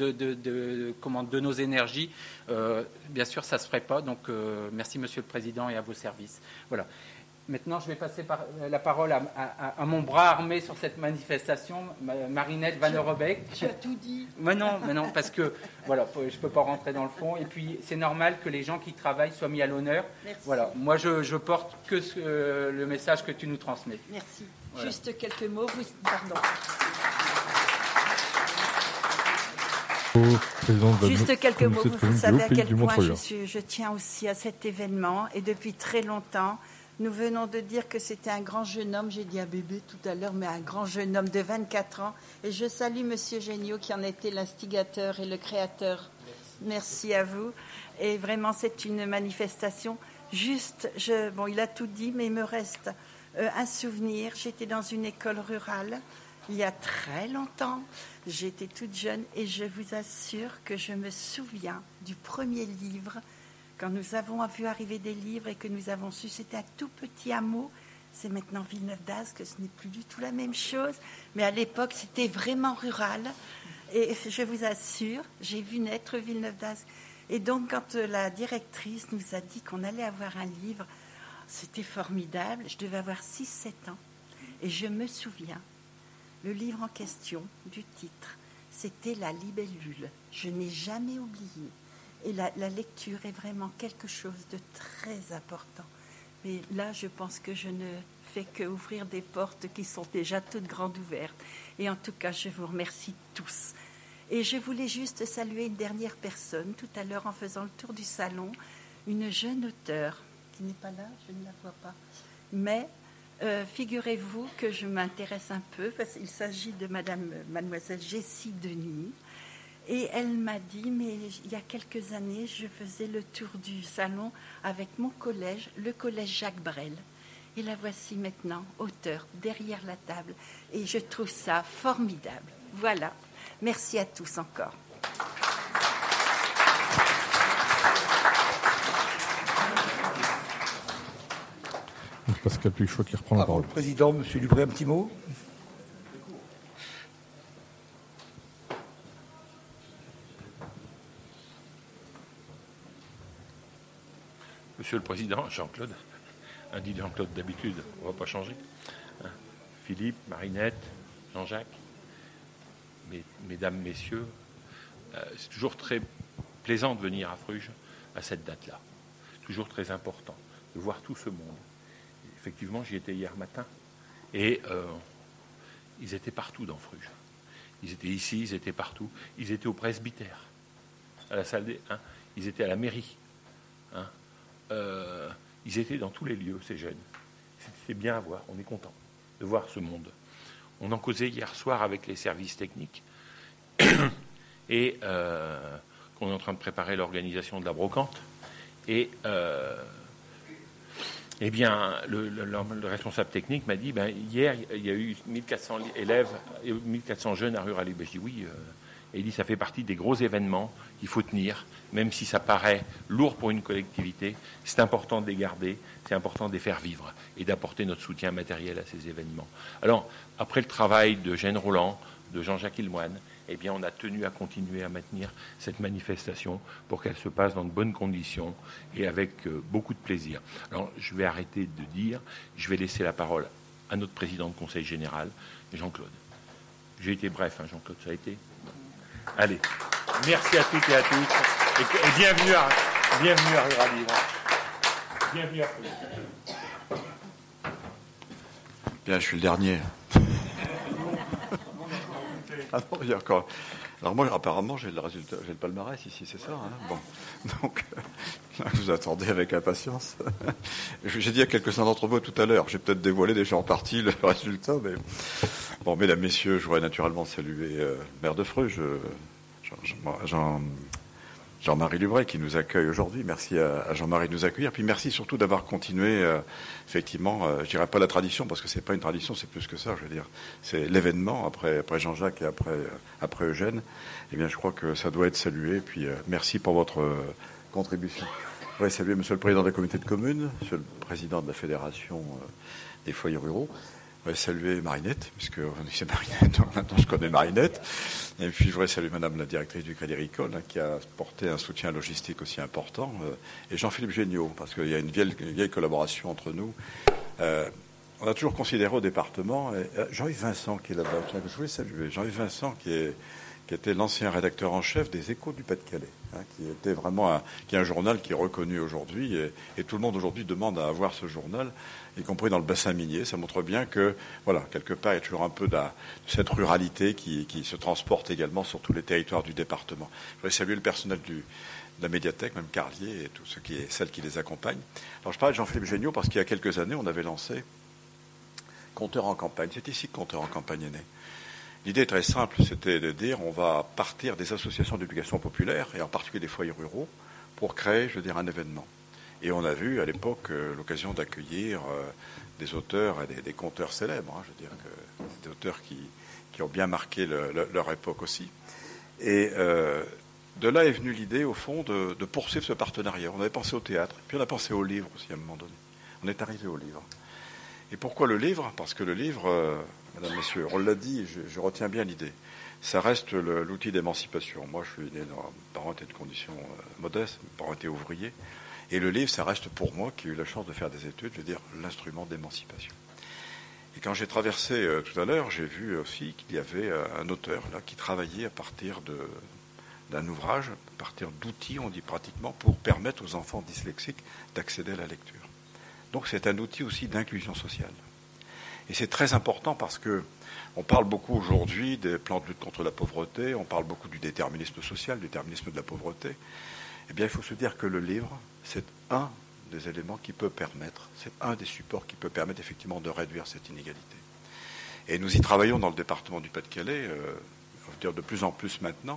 de nos énergies, bien sûr, ça ne se ferait pas. Donc, merci Monsieur le Président et à vos services. Voilà. Maintenant, je vais passer la parole à mon bras armé sur cette manifestation, Marinette Van Robeek. Tu as tout dit. Mais non, parce que voilà, je ne peux pas rentrer dans le fond. Et puis, c'est normal que les gens qui travaillent soient mis à l'honneur. Merci. Voilà, moi, je porte que le message que tu nous transmets. Merci. Voilà. Juste quelques mots. Pardon. Juste quelques mots. Vous savez à quel point je tiens aussi à cet événement. Et depuis très longtemps, nous venons de dire que c'était un grand jeune homme, j'ai dit un bébé tout à l'heure, mais un grand jeune homme de 24 ans. Et je salue Monsieur Géniaud qui en était l'instigateur et le créateur. Merci à vous. Et vraiment, c'est une manifestation juste, il a tout dit, mais il me reste un souvenir. J'étais dans une école rurale il y a très longtemps. J'étais toute jeune et je vous assure que je me souviens du premier livre. Quand nous avons vu arriver des livres et que nous avons su, c'était un tout petit hameau. C'est maintenant Villeneuve-d'Ascq, ce n'est plus du tout la même chose. Mais à l'époque, c'était vraiment rural. Et je vous assure, j'ai vu naître Villeneuve-d'Ascq. Et donc, quand la directrice nous a dit qu'on allait avoir un livre, c'était formidable. Je devais avoir 6-7 ans. Et je me souviens, le livre en question, du titre, c'était La Libellule. Je n'ai jamais oublié. Et la lecture est vraiment quelque chose de très important. Mais là, je pense que je ne fais qu'ouvrir des portes qui sont déjà toutes grandes ouvertes. Et en tout cas, je vous remercie tous. Et je voulais juste saluer une dernière personne. Tout à l'heure, en faisant le tour du salon, une jeune auteure, qui n'est pas là, je ne la vois pas, mais Figurez-vous que je m'intéresse un peu, parce qu'il s'agit de mademoiselle Jessie Denis. Et elle m'a dit, mais il y a quelques années, je faisais le tour du salon avec mon collège, le collège Jacques Brel. Et la voici maintenant, auteure, derrière la table. Et je trouve ça formidable. Voilà. Merci à tous encore. Pascal Puchot qui reprend la parole. Président, Monsieur Dubré, un petit mot. Monsieur le Président, Jean-Claude, un dit Jean-Claude d'habitude, on ne va pas changer. Philippe, Marinette, Jean-Jacques, mesdames, messieurs, c'est toujours très plaisant de venir à Fruges à cette date-là. Toujours très important de voir tout ce monde. Effectivement, j'y étais hier matin et ils étaient partout dans Fruges. Ils étaient ici, ils étaient partout. Ils étaient au presbytère, à la salle ils étaient à la mairie. Ils étaient dans tous les lieux, ces jeunes. C'était bien à voir, on est content de voir ce monde. On en causait hier soir avec les services techniques et qu'on est en train de préparer l'organisation de la brocante. Et eh bien, le responsable technique m'a dit, hier, il y a eu 1400 élèves, 1400 jeunes à Ruralais. Je dis oui. Et il dit, ça fait partie des gros événements qu'il faut tenir, même si ça paraît lourd pour une collectivité. C'est important de les garder, c'est important de les faire vivre et d'apporter notre soutien matériel à ces événements. Alors, après le travail de Jeanne Roland, de Jean-Jacques Ilmoine, eh bien, on a tenu à continuer à maintenir cette manifestation pour qu'elle se passe dans de bonnes conditions et avec beaucoup de plaisir. Alors, je vais arrêter de dire, je vais laisser la parole à notre président de conseil général, Jean-Claude. J'ai été bref, Jean-Claude, ça a été. Allez, merci à toutes et à tous et bienvenue à Ruralivre. Bienvenue à tous. Bien, je suis le dernier. Ah non, il y a encore. Alors moi, apparemment, j'ai le résultat, j'ai le palmarès ici, c'est ça. Bon, donc, vous attendez avec impatience. J'ai dit à quelques-uns d'entre vous tout à l'heure, j'ai peut-être dévoilé déjà en partie le résultat, mais bon, mesdames, messieurs, je voudrais naturellement saluer le maire de Fruges, Jean-Marie Lubret, qui nous accueille aujourd'hui. Merci à Jean-Marie de nous accueillir. Puis merci surtout d'avoir continué, effectivement, je dirais pas la tradition, parce que c'est pas une tradition, c'est plus que ça, je veux dire. C'est l'événement, après Jean-Jacques et après Eugène. Eh bien, je crois que ça doit être salué. Puis merci pour votre contribution. Je voudrais saluer Monsieur le Président de la Communauté de communes, Monsieur le Président de la Fédération des foyers ruraux. Je voudrais saluer Marinette, puisque c'est Marinette, maintenant je connais Marinette. Et puis je voudrais saluer Madame la directrice du Crédit Agricole, qui a porté un soutien logistique aussi important, et Jean-Philippe Géniaud, parce qu'il y a une vieille collaboration entre nous. On a toujours considéré au département, Jean-Yves Vincent qui est là-bas, je voulais saluer, Jean-Yves Vincent qui était l'ancien rédacteur en chef des Échos du Pas-de-Calais, qui était vraiment qui est un journal qui est reconnu aujourd'hui, et tout le monde aujourd'hui demande à avoir ce journal, y compris dans le bassin minier. Ça montre bien que, voilà, quelque part, il y a toujours un peu de cette ruralité qui se transporte également sur tous les territoires du département. Je voudrais saluer le personnel de la médiathèque, même Carlier, et tout celles qui les accompagnent. Alors, je parlais de Jean-Philippe Géniaud parce qu'il y a quelques années, on avait lancé Compteur en campagne. C'est ici que Compteur en campagne est né. L'idée est très simple, c'était de dire on va partir des associations d'éducation populaire, et en particulier des foyers ruraux, pour créer, je veux dire, un événement. Et on a vu à l'époque l'occasion d'accueillir des auteurs et des conteurs célèbres, je veux dire, des auteurs qui ont bien marqué leur époque aussi. Et de là est venue l'idée, au fond, de poursuivre ce partenariat. On avait pensé au théâtre, puis on a pensé au livre aussi à un moment donné. On est arrivé au livre. Et pourquoi le livre ? Parce que le livre, mesdames, messieurs, on l'a dit, je retiens bien l'idée. Ça reste l'outil d'émancipation. Moi, je suis né dans mes parents étaient de conditions modestes, mes parents étaient ouvriers. Et le livre, ça reste pour moi, qui ai eu la chance de faire des études, je veux dire, l'instrument d'émancipation. Et quand j'ai traversé tout à l'heure, j'ai vu aussi qu'il y avait un auteur là qui travaillait à partir d'un ouvrage, à partir d'outils, on dit pratiquement, pour permettre aux enfants dyslexiques d'accéder à la lecture. Donc c'est un outil aussi d'inclusion sociale. Et c'est très important parce que on parle beaucoup aujourd'hui des plans de lutte contre la pauvreté, on parle beaucoup du déterminisme social, du déterminisme de la pauvreté. Eh bien, il faut se dire que le livre, c'est un des éléments qui peut permettre, c'est un des supports qui peut permettre effectivement de réduire cette inégalité. Et nous y travaillons dans le département du Pas-de-Calais, on va dire de plus en plus maintenant,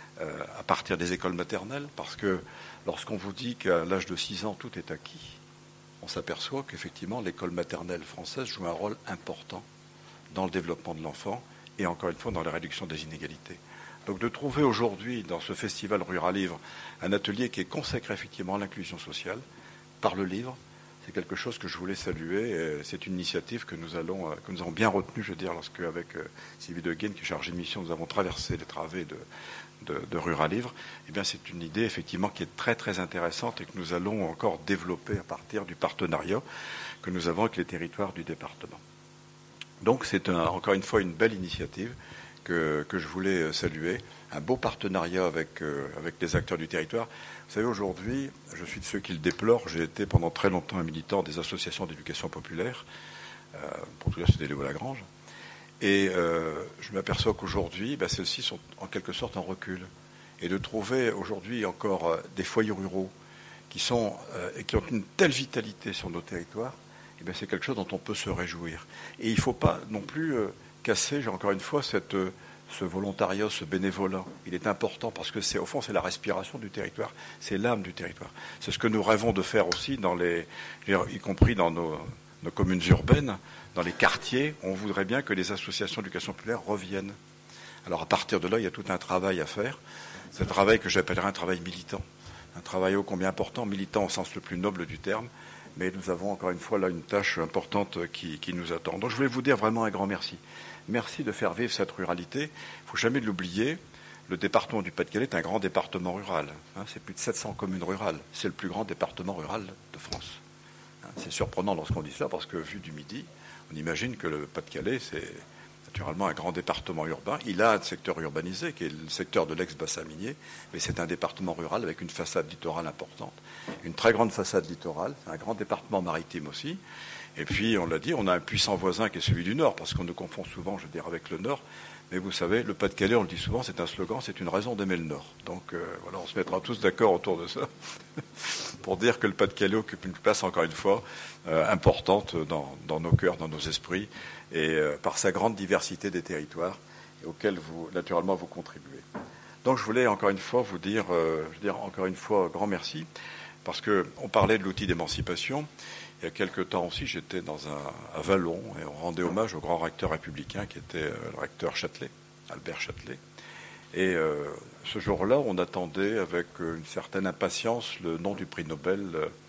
à partir des écoles maternelles, parce que lorsqu'on vous dit qu'à l'âge de 6 ans, tout est acquis, on s'aperçoit qu'effectivement l'école maternelle française joue un rôle important dans le développement de l'enfant et encore une fois dans la réduction des inégalités. Donc de trouver aujourd'hui dans ce festival Rural Livre un atelier qui est consacré effectivement à l'inclusion sociale par le livre, c'est quelque chose que je voulais saluer. Et c'est une initiative que nous avons bien retenue, je veux dire, lorsque avec Sylvie De Guin, qui est chargée de mission, nous avons traversé les travées de Rural Livre. Eh bien, c'est une idée effectivement qui est très très intéressante et que nous allons encore développer à partir du partenariat que nous avons avec les territoires du département. Donc c'est encore une fois une belle initiative que je voulais saluer, un beau partenariat avec les acteurs du territoire. Vous savez, aujourd'hui, je suis de ceux qui le déplorent. J'ai été pendant très longtemps un militant des associations d'éducation populaire, pour tout dire c'était Léo Lagrange, et je m'aperçois qu'aujourd'hui, celles-ci sont en quelque sorte en recul. Et de trouver aujourd'hui encore des foyers ruraux qui ont une telle vitalité sur nos territoires, c'est quelque chose dont on peut se réjouir. Et il ne faut pas non plus casser, encore une fois, ce volontariat, ce bénévolat. Il est important parce que au fond, c'est la respiration du territoire, c'est l'âme du territoire. C'est ce que nous rêvons de faire aussi y compris dans nos communes urbaines, dans les quartiers. On voudrait bien que les associations d'éducation populaire reviennent. Alors à partir de là, il y a tout un travail à faire. C'est un travail que j'appellerais un travail militant. Un travail ô combien important, militant au sens le plus noble du terme. Mais nous avons encore une fois là une tâche importante qui nous attend. Donc je voulais vous dire vraiment un grand merci. Merci de faire vivre cette ruralité. Il ne faut jamais l'oublier. Le département du Pas-de-Calais est un grand département rural. C'est plus de 700 communes rurales. C'est le plus grand département rural de France. C'est surprenant lorsqu'on dit ça parce que vu du Midi, on imagine que le Pas-de-Calais, c'est naturellement un grand département urbain. Il a un secteur urbanisé qui est le secteur de l'ex-bassin minier, mais c'est un département rural avec une façade littorale importante, une très grande façade littorale, un grand département maritime aussi. Et puis, on l'a dit, on a un puissant voisin qui est celui du Nord, parce qu'on nous confond souvent, je veux dire, avec le Nord. Mais vous savez, le Pas-de-Calais, on le dit souvent, c'est un slogan, c'est une raison d'aimer le Nord. Donc voilà, on se mettra tous d'accord autour de ça pour dire que le Pas-de-Calais occupe une place, encore une fois, importante dans nos cœurs, dans nos esprits, et par sa grande diversité des territoires, auxquels naturellement, vous contribuez. Donc je voulais encore une fois vous dire, encore une fois, grand merci, parce qu'on parlait de l'outil d'émancipation. Il y a quelque temps aussi, j'étais à Vallon et on rendait hommage au grand recteur républicain qui était le recteur Châtelet, Albert Châtelet. Et ce jour-là, on attendait avec une certaine impatience le nom du prix Nobel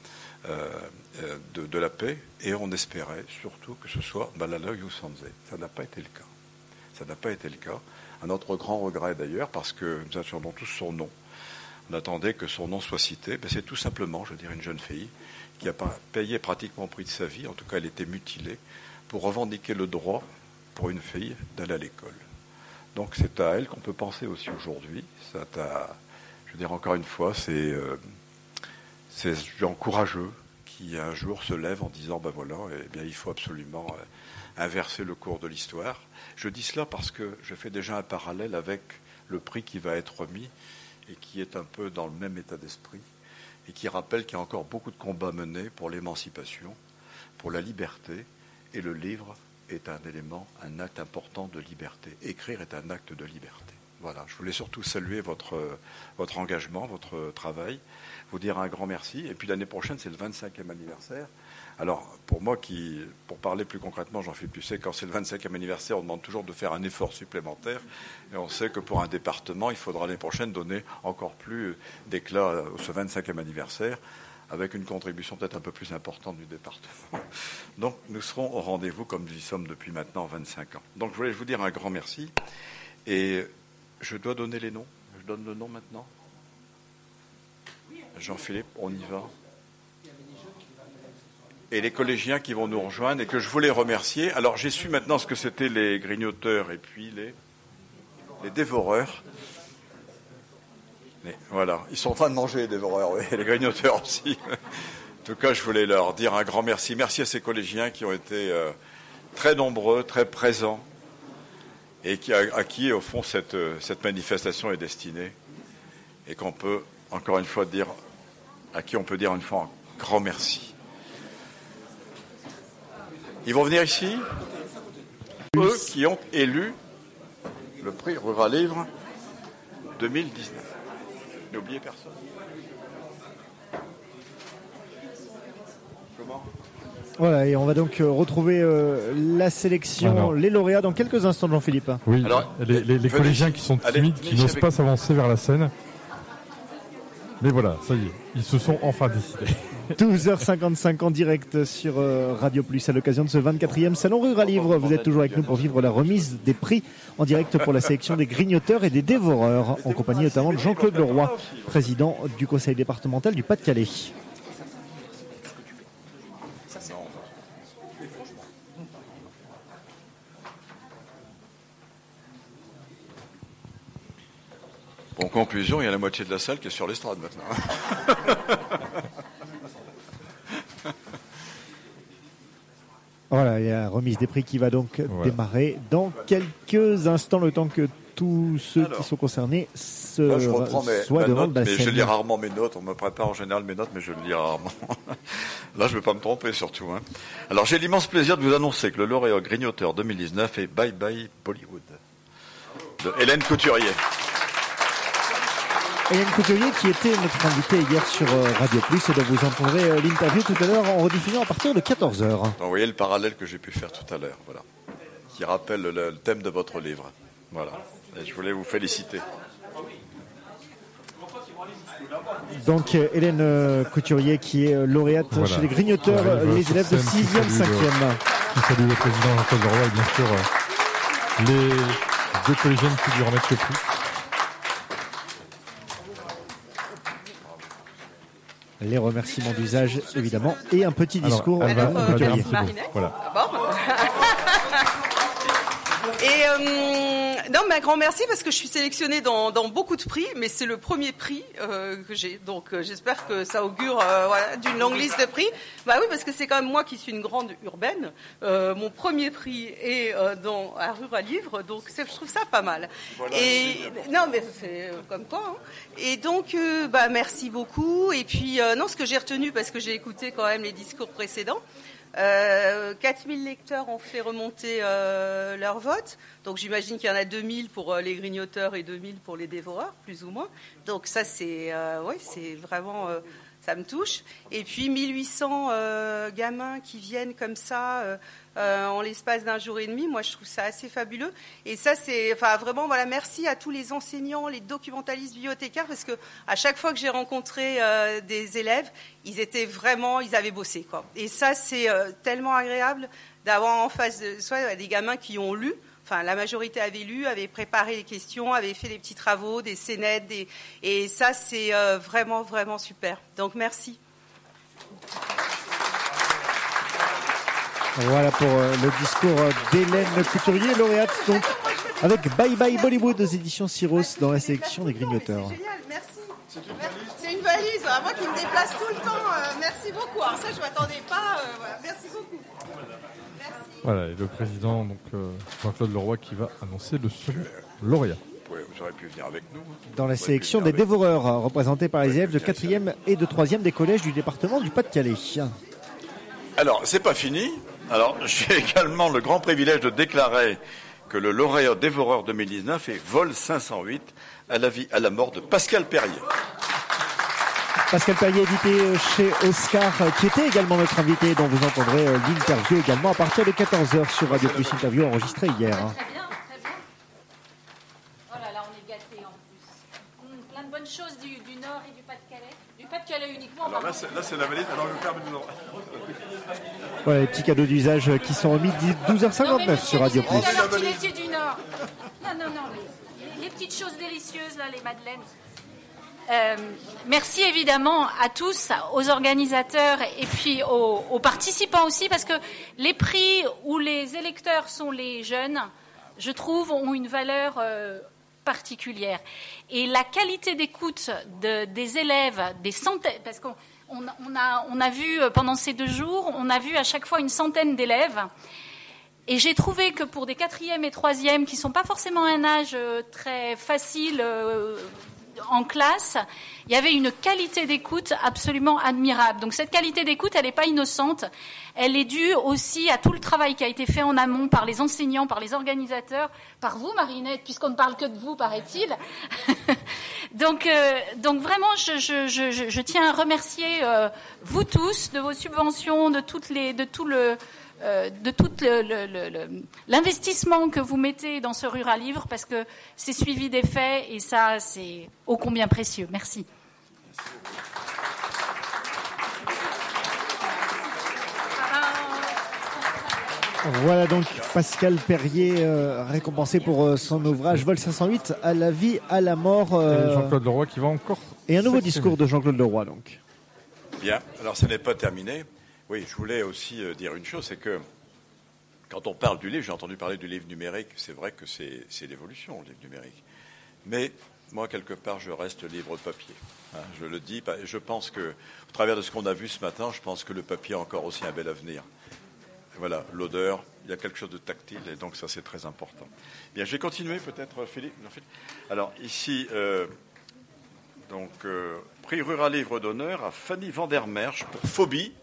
de la paix et on espérait surtout que ce soit Malala Yousafzai. Ça n'a pas été le cas. Ça n'a pas été le cas. À notre grand regret d'ailleurs, parce que nous attendons tous son nom. On attendait que son nom soit cité. C'est tout simplement, je veux dire, une jeune fille qui a payé pratiquement au prix de sa vie, en tout cas elle était mutilée, pour revendiquer le droit pour une fille d'aller à l'école. Donc c'est à elle qu'on peut penser aussi aujourd'hui. Je veux dire encore une fois, c'est ce genre courageux qui un jour se lève en disant voilà, il faut absolument inverser le cours de l'histoire. Je dis cela parce que je fais déjà un parallèle avec le prix qui va être remis et qui est un peu dans le même état d'esprit. Et qui rappelle qu'il y a encore beaucoup de combats menés pour l'émancipation, pour la liberté, et le livre est un élément, un acte important de liberté. Écrire est un acte de liberté. Voilà, je voulais surtout saluer votre engagement, votre travail, vous dire un grand merci. Et puis l'année prochaine, c'est le 25e anniversaire. Alors, pour moi, pour parler plus concrètement, Jean-Philippe, tu sais, quand c'est le 25e anniversaire, on demande toujours de faire un effort supplémentaire. Et on sait que pour un département, il faudra l'année prochaine donner encore plus d'éclat à ce 25e anniversaire, avec une contribution peut-être un peu plus importante du département. Donc, nous serons au rendez-vous, comme nous y sommes depuis maintenant 25 ans. Donc, je voulais vous dire un grand merci. Et je dois donner les noms. Je donne le nom maintenant. Jean-Philippe, on y va. Et les collégiens qui vont nous rejoindre et que je voulais remercier. Alors j'ai su maintenant ce que c'était les grignoteurs et puis les dévoreurs. Mais voilà, ils sont en train de manger les dévoreurs, oui, et les grignoteurs aussi. En tout cas, je voulais leur dire un grand merci. Merci à ces collégiens qui ont été très nombreux, très présents et à qui, au fond, cette manifestation est destinée et qu'on peut, encore une fois, à qui on peut dire une fois grand merci. Ils vont venir ici, eux qui ont élu le prix Rural Livre 2019. N'oubliez personne. Comment ? Voilà, et on va donc retrouver la sélection, les lauréats dans quelques instants, Jean-Philippe. Oui, alors, les collégiens qui sont timides, qui n'osent pas s'avancer vers la scène. Mais voilà, ça y est, ils se sont enfin décidés. 12h55 en direct sur Radio Plus à l'occasion de ce 24e Salon Rural Livre. Vous êtes toujours avec nous pour vivre la remise des prix en direct pour la sélection des grignoteurs et des dévoreurs, en compagnie notamment de Jean-Claude Leroy, président du conseil départemental du Pas-de-Calais. En conclusion, il y a la moitié de la salle qui est sur l'estrade maintenant. Voilà, il y a la remise des prix qui va donc démarrer dans quelques instants, le temps que tous ceux qui sont concernés soient devant la scène. Mais je lis rarement mes notes, on me prépare en général mes notes, mais je le lis rarement. Là, je ne vais pas me tromper surtout. Alors, j'ai l'immense plaisir de vous annoncer que le lauréat grignoteur 2019 est Bye Bye Bollywood, de Hélène Couturier. Hélène Couturier qui était notre invitée hier sur Radio Plus et dont vous entendrez l'interview tout à l'heure en rediffusion à partir de 14h. Donc, vous voyez le parallèle que j'ai pu faire tout à l'heure, voilà, qui rappelle le thème de votre livre. Voilà, et je voulais vous féliciter. Donc Hélène Couturier qui est lauréate chez les grignoteurs, les élèves de 6e, 5e. Je salue le président Jean-Claude Leroy et bien sûr les deux collégiennes qui lui remettent le prix. Les remerciements d'usage, évidemment, et un petit discours. Alors, elle va dire un petit mot. Voilà. Et non, mais un grand merci parce que je suis sélectionnée dans beaucoup de prix, mais c'est le premier prix que j'ai. Donc j'espère que ça augure d'une longue liste de prix. Bah oui, parce que c'est quand même moi qui suis une grande urbaine. Mon premier prix est à Rural Livre, donc je trouve ça pas mal. Voilà, non, mais c'est comme quoi. Hein. Et donc, merci beaucoup. Et puis, ce que j'ai retenu, parce que j'ai écouté quand même les discours précédents, 4000 lecteurs ont fait remonter leur vote. Donc j'imagine qu'il y en a 2000 pour les grignoteurs et 2000 pour les dévoreurs, plus ou moins. Donc ça, c'est vraiment... ça me touche. Et puis 1800 gamins qui viennent comme ça en l'espace d'un jour et demi, moi je trouve ça assez fabuleux. Et ça c'est, vraiment merci à tous les enseignants, les documentalistes, bibliothécaires, parce que à chaque fois que j'ai rencontré des élèves, ils avaient bossé quoi. Et ça c'est tellement agréable d'avoir en face de soi des gamins qui ont lu. Enfin, la majorité avait lu, avait préparé les questions, avait fait des petits travaux, des scénettes, et ça, c'est vraiment, vraiment super. Donc, merci. Voilà pour le discours d'Hélène Couturier, lauréate donc avec Bye Bye Bollywood aux éditions Syros dans la sélection des grignoteurs. C'est génial, merci. C'est une valise, moi qui me déplace tout le temps. Merci beaucoup. Alors ça, je ne m'attendais pas. Merci beaucoup. Voilà, et le président, donc Jean-Claude Leroy, qui va annoncer le second lauréat. Vous auriez pu venir avec nous. Dans la sélection des dévoreurs, représentés par les élèves de 4e et de 3e des collèges du département du Pas-de-Calais. Alors, c'est pas fini. Alors, j'ai également le grand privilège de déclarer que le lauréat dévoreur 2019 est Vol 508 à la vie, à la mort de Pascal Perrier. Pascal Perrier, édité chez Oscar, qui était également notre invité, dont vous entendrez l'interview également à partir de 14h sur Radio Plus, interview enregistrée hier. Très bien, très bien. Oh là là, on est gâtés en plus. Plein de bonnes choses du Nord et du Pas-de-Calais. Du Pas-de-Calais uniquement. Alors là, c'est la valise, alors je me permets de nous... Voilà, les petits cadeaux d'usage qui sont remis 12h59 sur Radio Plus. Alors qu'il était du Nord. Non, les petites choses délicieuses, là, les madeleines. Merci évidemment à tous, aux organisateurs et puis aux participants aussi, parce que les prix où les électeurs sont les jeunes, je trouve, ont une valeur particulière. Et la qualité d'écoute des élèves, des centaines, parce qu'on a vu pendant ces 2 jours, on a vu à chaque fois une centaine d'élèves. Et j'ai trouvé que pour des 4e et 3e, qui ne sont pas forcément un âge très facile en classe, il y avait une qualité d'écoute absolument admirable. Donc cette qualité d'écoute, elle n'est pas innocente. Elle est due aussi à tout le travail qui a été fait en amont par les enseignants, par les organisateurs, par vous, Marinette, puisqu'on ne parle que de vous, paraît-il. Donc vraiment, je tiens à remercier vous tous de vos subventions, de tout l'investissement que vous mettez dans ce Rural Livre, parce que c'est suivi des faits et ça, c'est ô combien précieux. Merci. Voilà donc Pascal Perrier récompensé pour son ouvrage Vol 508 à la vie, à la mort. Et Jean-Claude Leroy qui va encore. Et un nouveau discours de Jean-Claude Leroy donc. Bien, alors ça n'est pas terminé. Oui, je voulais aussi dire une chose, c'est que quand on parle du livre, j'ai entendu parler du livre numérique, c'est vrai que c'est l'évolution, le livre numérique. Mais moi, quelque part, je reste livre de papier. Je le dis, je pense que, au travers de ce qu'on a vu ce matin, je pense que le papier a encore aussi un bel avenir. Voilà, l'odeur, il y a quelque chose de tactile, et donc ça, c'est très important. Bien, je vais continuer peut-être, Philippe. Alors, ici, prix Rural Livre d'honneur à Fanny Vandermerch pour Phobie.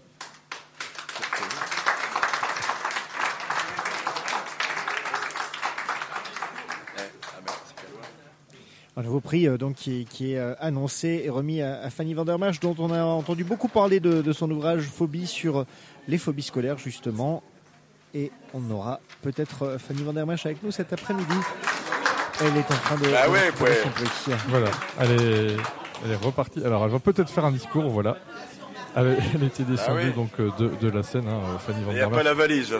Un nouveau prix donc qui est annoncé et remis à Fanny Vandermerch, dont on a entendu beaucoup parler de son ouvrage Phobie sur les phobies scolaires justement. Et on aura peut-être Fanny Vandermerch avec nous cet après-midi. Elle est en train de son prix. Voilà, elle est repartie. Alors elle va peut-être faire un discours, voilà. Elle était descendue donc de la scène, Fanny Vandermerch. Il n'y a pas la valise.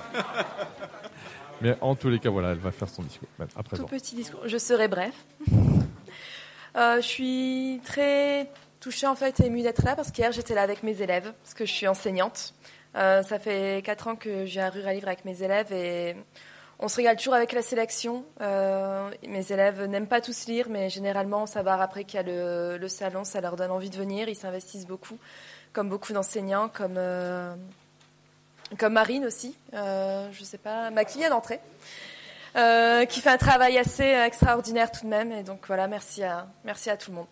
Mais en tous les cas, voilà, elle va faire son discours. À présent. Tout petit discours. Je serai bref. Je suis très touchée en fait et émue d'être là parce qu'hier j'étais là avec mes élèves parce que je suis enseignante. Ça fait 4 ans que j'ai un Rural Livre avec mes élèves et on se régale toujours avec la sélection. Mes élèves n'aiment pas tous lire, mais généralement on savoir après qu'il y a le salon, ça leur donne envie de venir. Ils s'investissent beaucoup, comme beaucoup d'enseignants, comme Marine aussi, je sais pas, qui vient d'entrer, qui fait un travail assez extraordinaire tout de même. Et donc voilà, merci à tout le monde.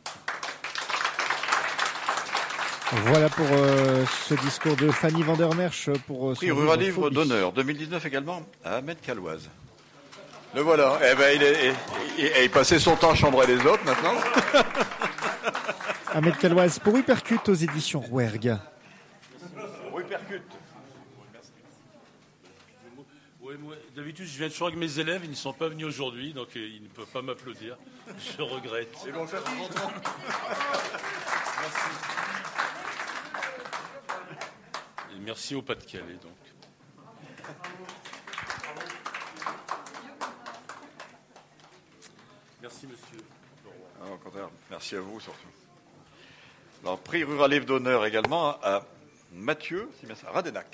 Voilà pour ce discours de Fanny Vandermerch pour prix Rural Livre d'honneur 2019 également à Ahmed Kalouaz. Le voilà. Eh ben il passait son temps à chambrer les autres maintenant. Ahmed Kalouaz pour Hypercute aux éditions Rouergue. Hypercute. Oui, moi, d'habitude, je viens toujours avec mes élèves, ils ne sont pas venus aujourd'hui, donc ils ne peuvent pas m'applaudir. Je regrette. Ils vont le faire longtemps. Merci. Et merci au Pas-de-Calais, donc. Merci, monsieur. Au contraire, merci à vous surtout. Alors, prix Rural Livre d'honneur également à Mathieu Radenac.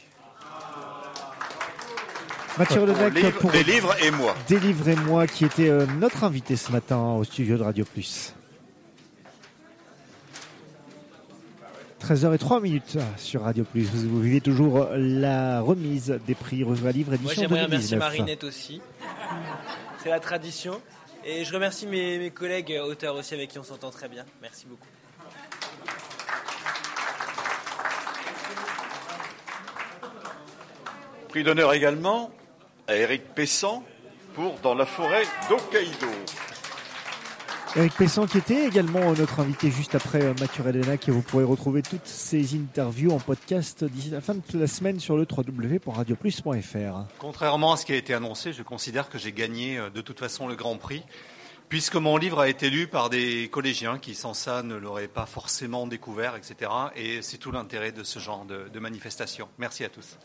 Mathieu Radenac pour Des livres et moi. Des livres et moi qui était notre invité ce matin au studio de Radio Plus. 13h03 sur Radio Plus. Vous vivez toujours la remise des prix Rural Livre édition 2019. Moi, j'aimerais remercier Marinette aussi. C'est la tradition. Et je remercie mes collègues auteurs aussi avec qui on s'entend très bien. Merci beaucoup. Prix d'honneur également à Éric Pessan pour Dans la forêt d'Hokkaido. Éric Pessan qui était également notre invité juste après Mathieu Radenac, et vous pourrez retrouver toutes ces interviews en podcast d'ici la fin de la semaine sur le www.radioplus.fr. Contrairement à ce qui a été annoncé, je considère que j'ai gagné de toute façon le Grand Prix, puisque mon livre a été lu par des collégiens qui sans ça ne l'auraient pas forcément découvert, etc. Et c'est tout l'intérêt de ce genre de manifestation. Merci à tous.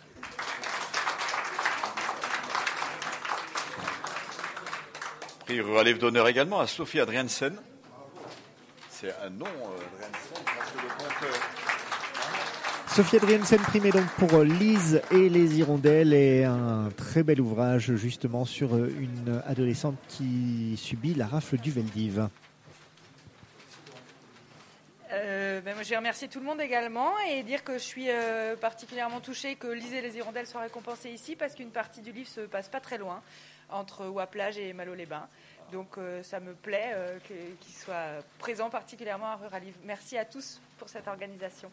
Prix Rural Livre d'honneur également à Sophie Adriansen. C'est un nom, Adriansen, parce que le compteur... Sophie Adriansen primée donc pour Lise et les hirondelles, et un très bel ouvrage justement sur une adolescente qui subit la rafle du Veldiv. Moi, je vais remercier tout le monde également et dire que je suis particulièrement touchée que Lisez les Hirondelles soit récompensée ici parce qu'une partie du livre se passe pas très loin, entre Ouaplage et Malo-les-Bains. Donc ça me plaît qu'il soit présent particulièrement à Ruralivre. Merci à tous pour cette organisation.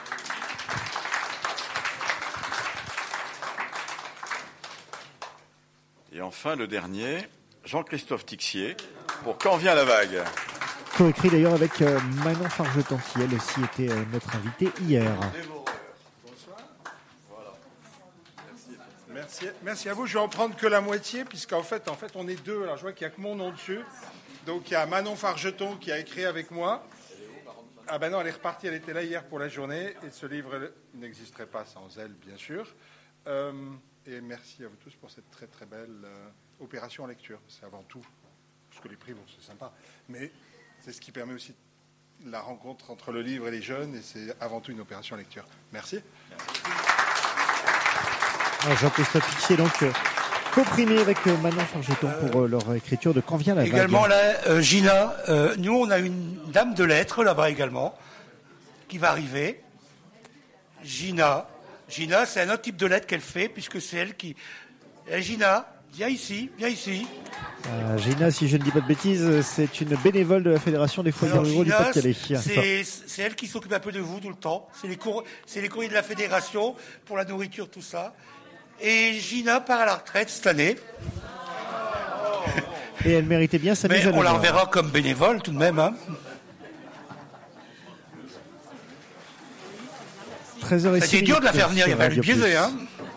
Et enfin, le dernier, Jean-Christophe Tixier, pour Quand vient la vague. Co-écrit d'ailleurs avec Manon Fargeton, qui elle aussi était notre invitée hier. Merci à vous. Je vais en prendre que la moitié, puisqu'en fait, on est deux. Alors, je vois qu'il n'y a que mon nom dessus. Donc, il y a Manon Fargeton qui a écrit avec moi. Ah ben non, elle est repartie. Elle était là hier pour la journée. Et ce livre n'existerait pas sans elle, bien sûr. Et merci à vous tous pour cette très, très belle opération en lecture. C'est avant tout, parce que les prix, bon, c'est sympa. Mais c'est ce qui permet aussi la rencontre entre le livre et les jeunes. Et c'est avant tout une opération lecture. Merci. Jean-Christophe Tixier, donc co-primé avec Manon Fargeton pour leur écriture de Quand vient la vague. Également là, Gina, nous on a une dame de lettres là-bas également qui va arriver. Gina, c'est un autre type de lettre qu'elle fait puisque c'est elle qui... Gina, viens ici. Gina, si je ne dis pas de bêtises, c'est une bénévole de la Fédération des foyers ruraux du Pas-de-Calais. C'est elle qui s'occupe un peu de vous tout le temps. C'est les courriers de la Fédération pour la nourriture, tout ça. Et Gina part à la retraite cette année. Et elle méritait bien sa mise à l'honneur. On la reverra comme bénévole tout de même. Hein. 13h06. C'était dur de la faire venir, il va lui biaiser. Hein.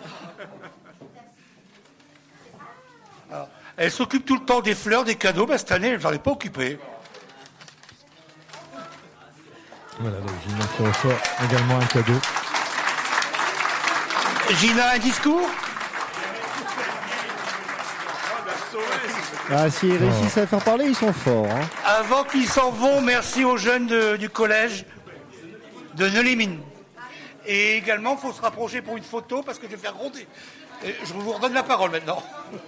Alors, elle s'occupe tout le temps des fleurs, des cadeaux. Cette année, elle ne s'en est pas occupée. Voilà, donc Gina qui reçoit également un cadeau. Gina, un discours ? S'ils réussissent à faire parler, ils sont forts. Hein. Avant qu'ils s'en vont, merci aux jeunes du collège de Neulémine. Et également, il faut se rapprocher pour une photo parce que je vais faire gronder. Je vous redonne la parole maintenant.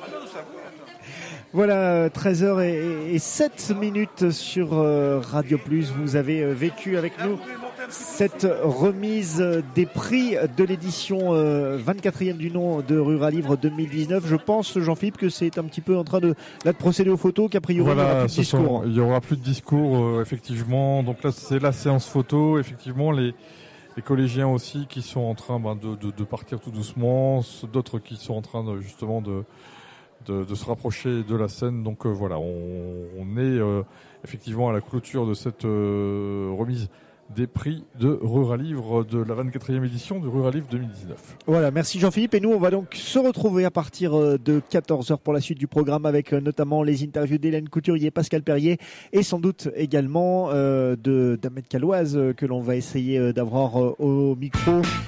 Voilà, 13h07 sur Radio Plus. Vous avez vécu avec nous cette remise des prix de l'édition 24e du nom de Ruralivre 2019. Je pense, Jean-Philippe, que c'est un petit peu en train de procéder aux photos, qu'a priori il n'y aura plus de discours. Il n'y aura plus de discours, effectivement. Donc là, c'est la séance photo. Effectivement, les collégiens aussi qui sont en train de partir tout doucement, d'autres qui sont en train de se rapprocher de la scène. Donc voilà, on est effectivement à la clôture de cette remise des prix de Ruralivre de la 24e édition du Ruralivre 2019. Voilà, merci Jean-Philippe. Et nous, on va donc se retrouver à partir de 14h pour la suite du programme avec notamment les interviews d'Hélène Couturier, Pascal Perrier et sans doute également d'Ahmed Caloise que l'on va essayer d'avoir au micro.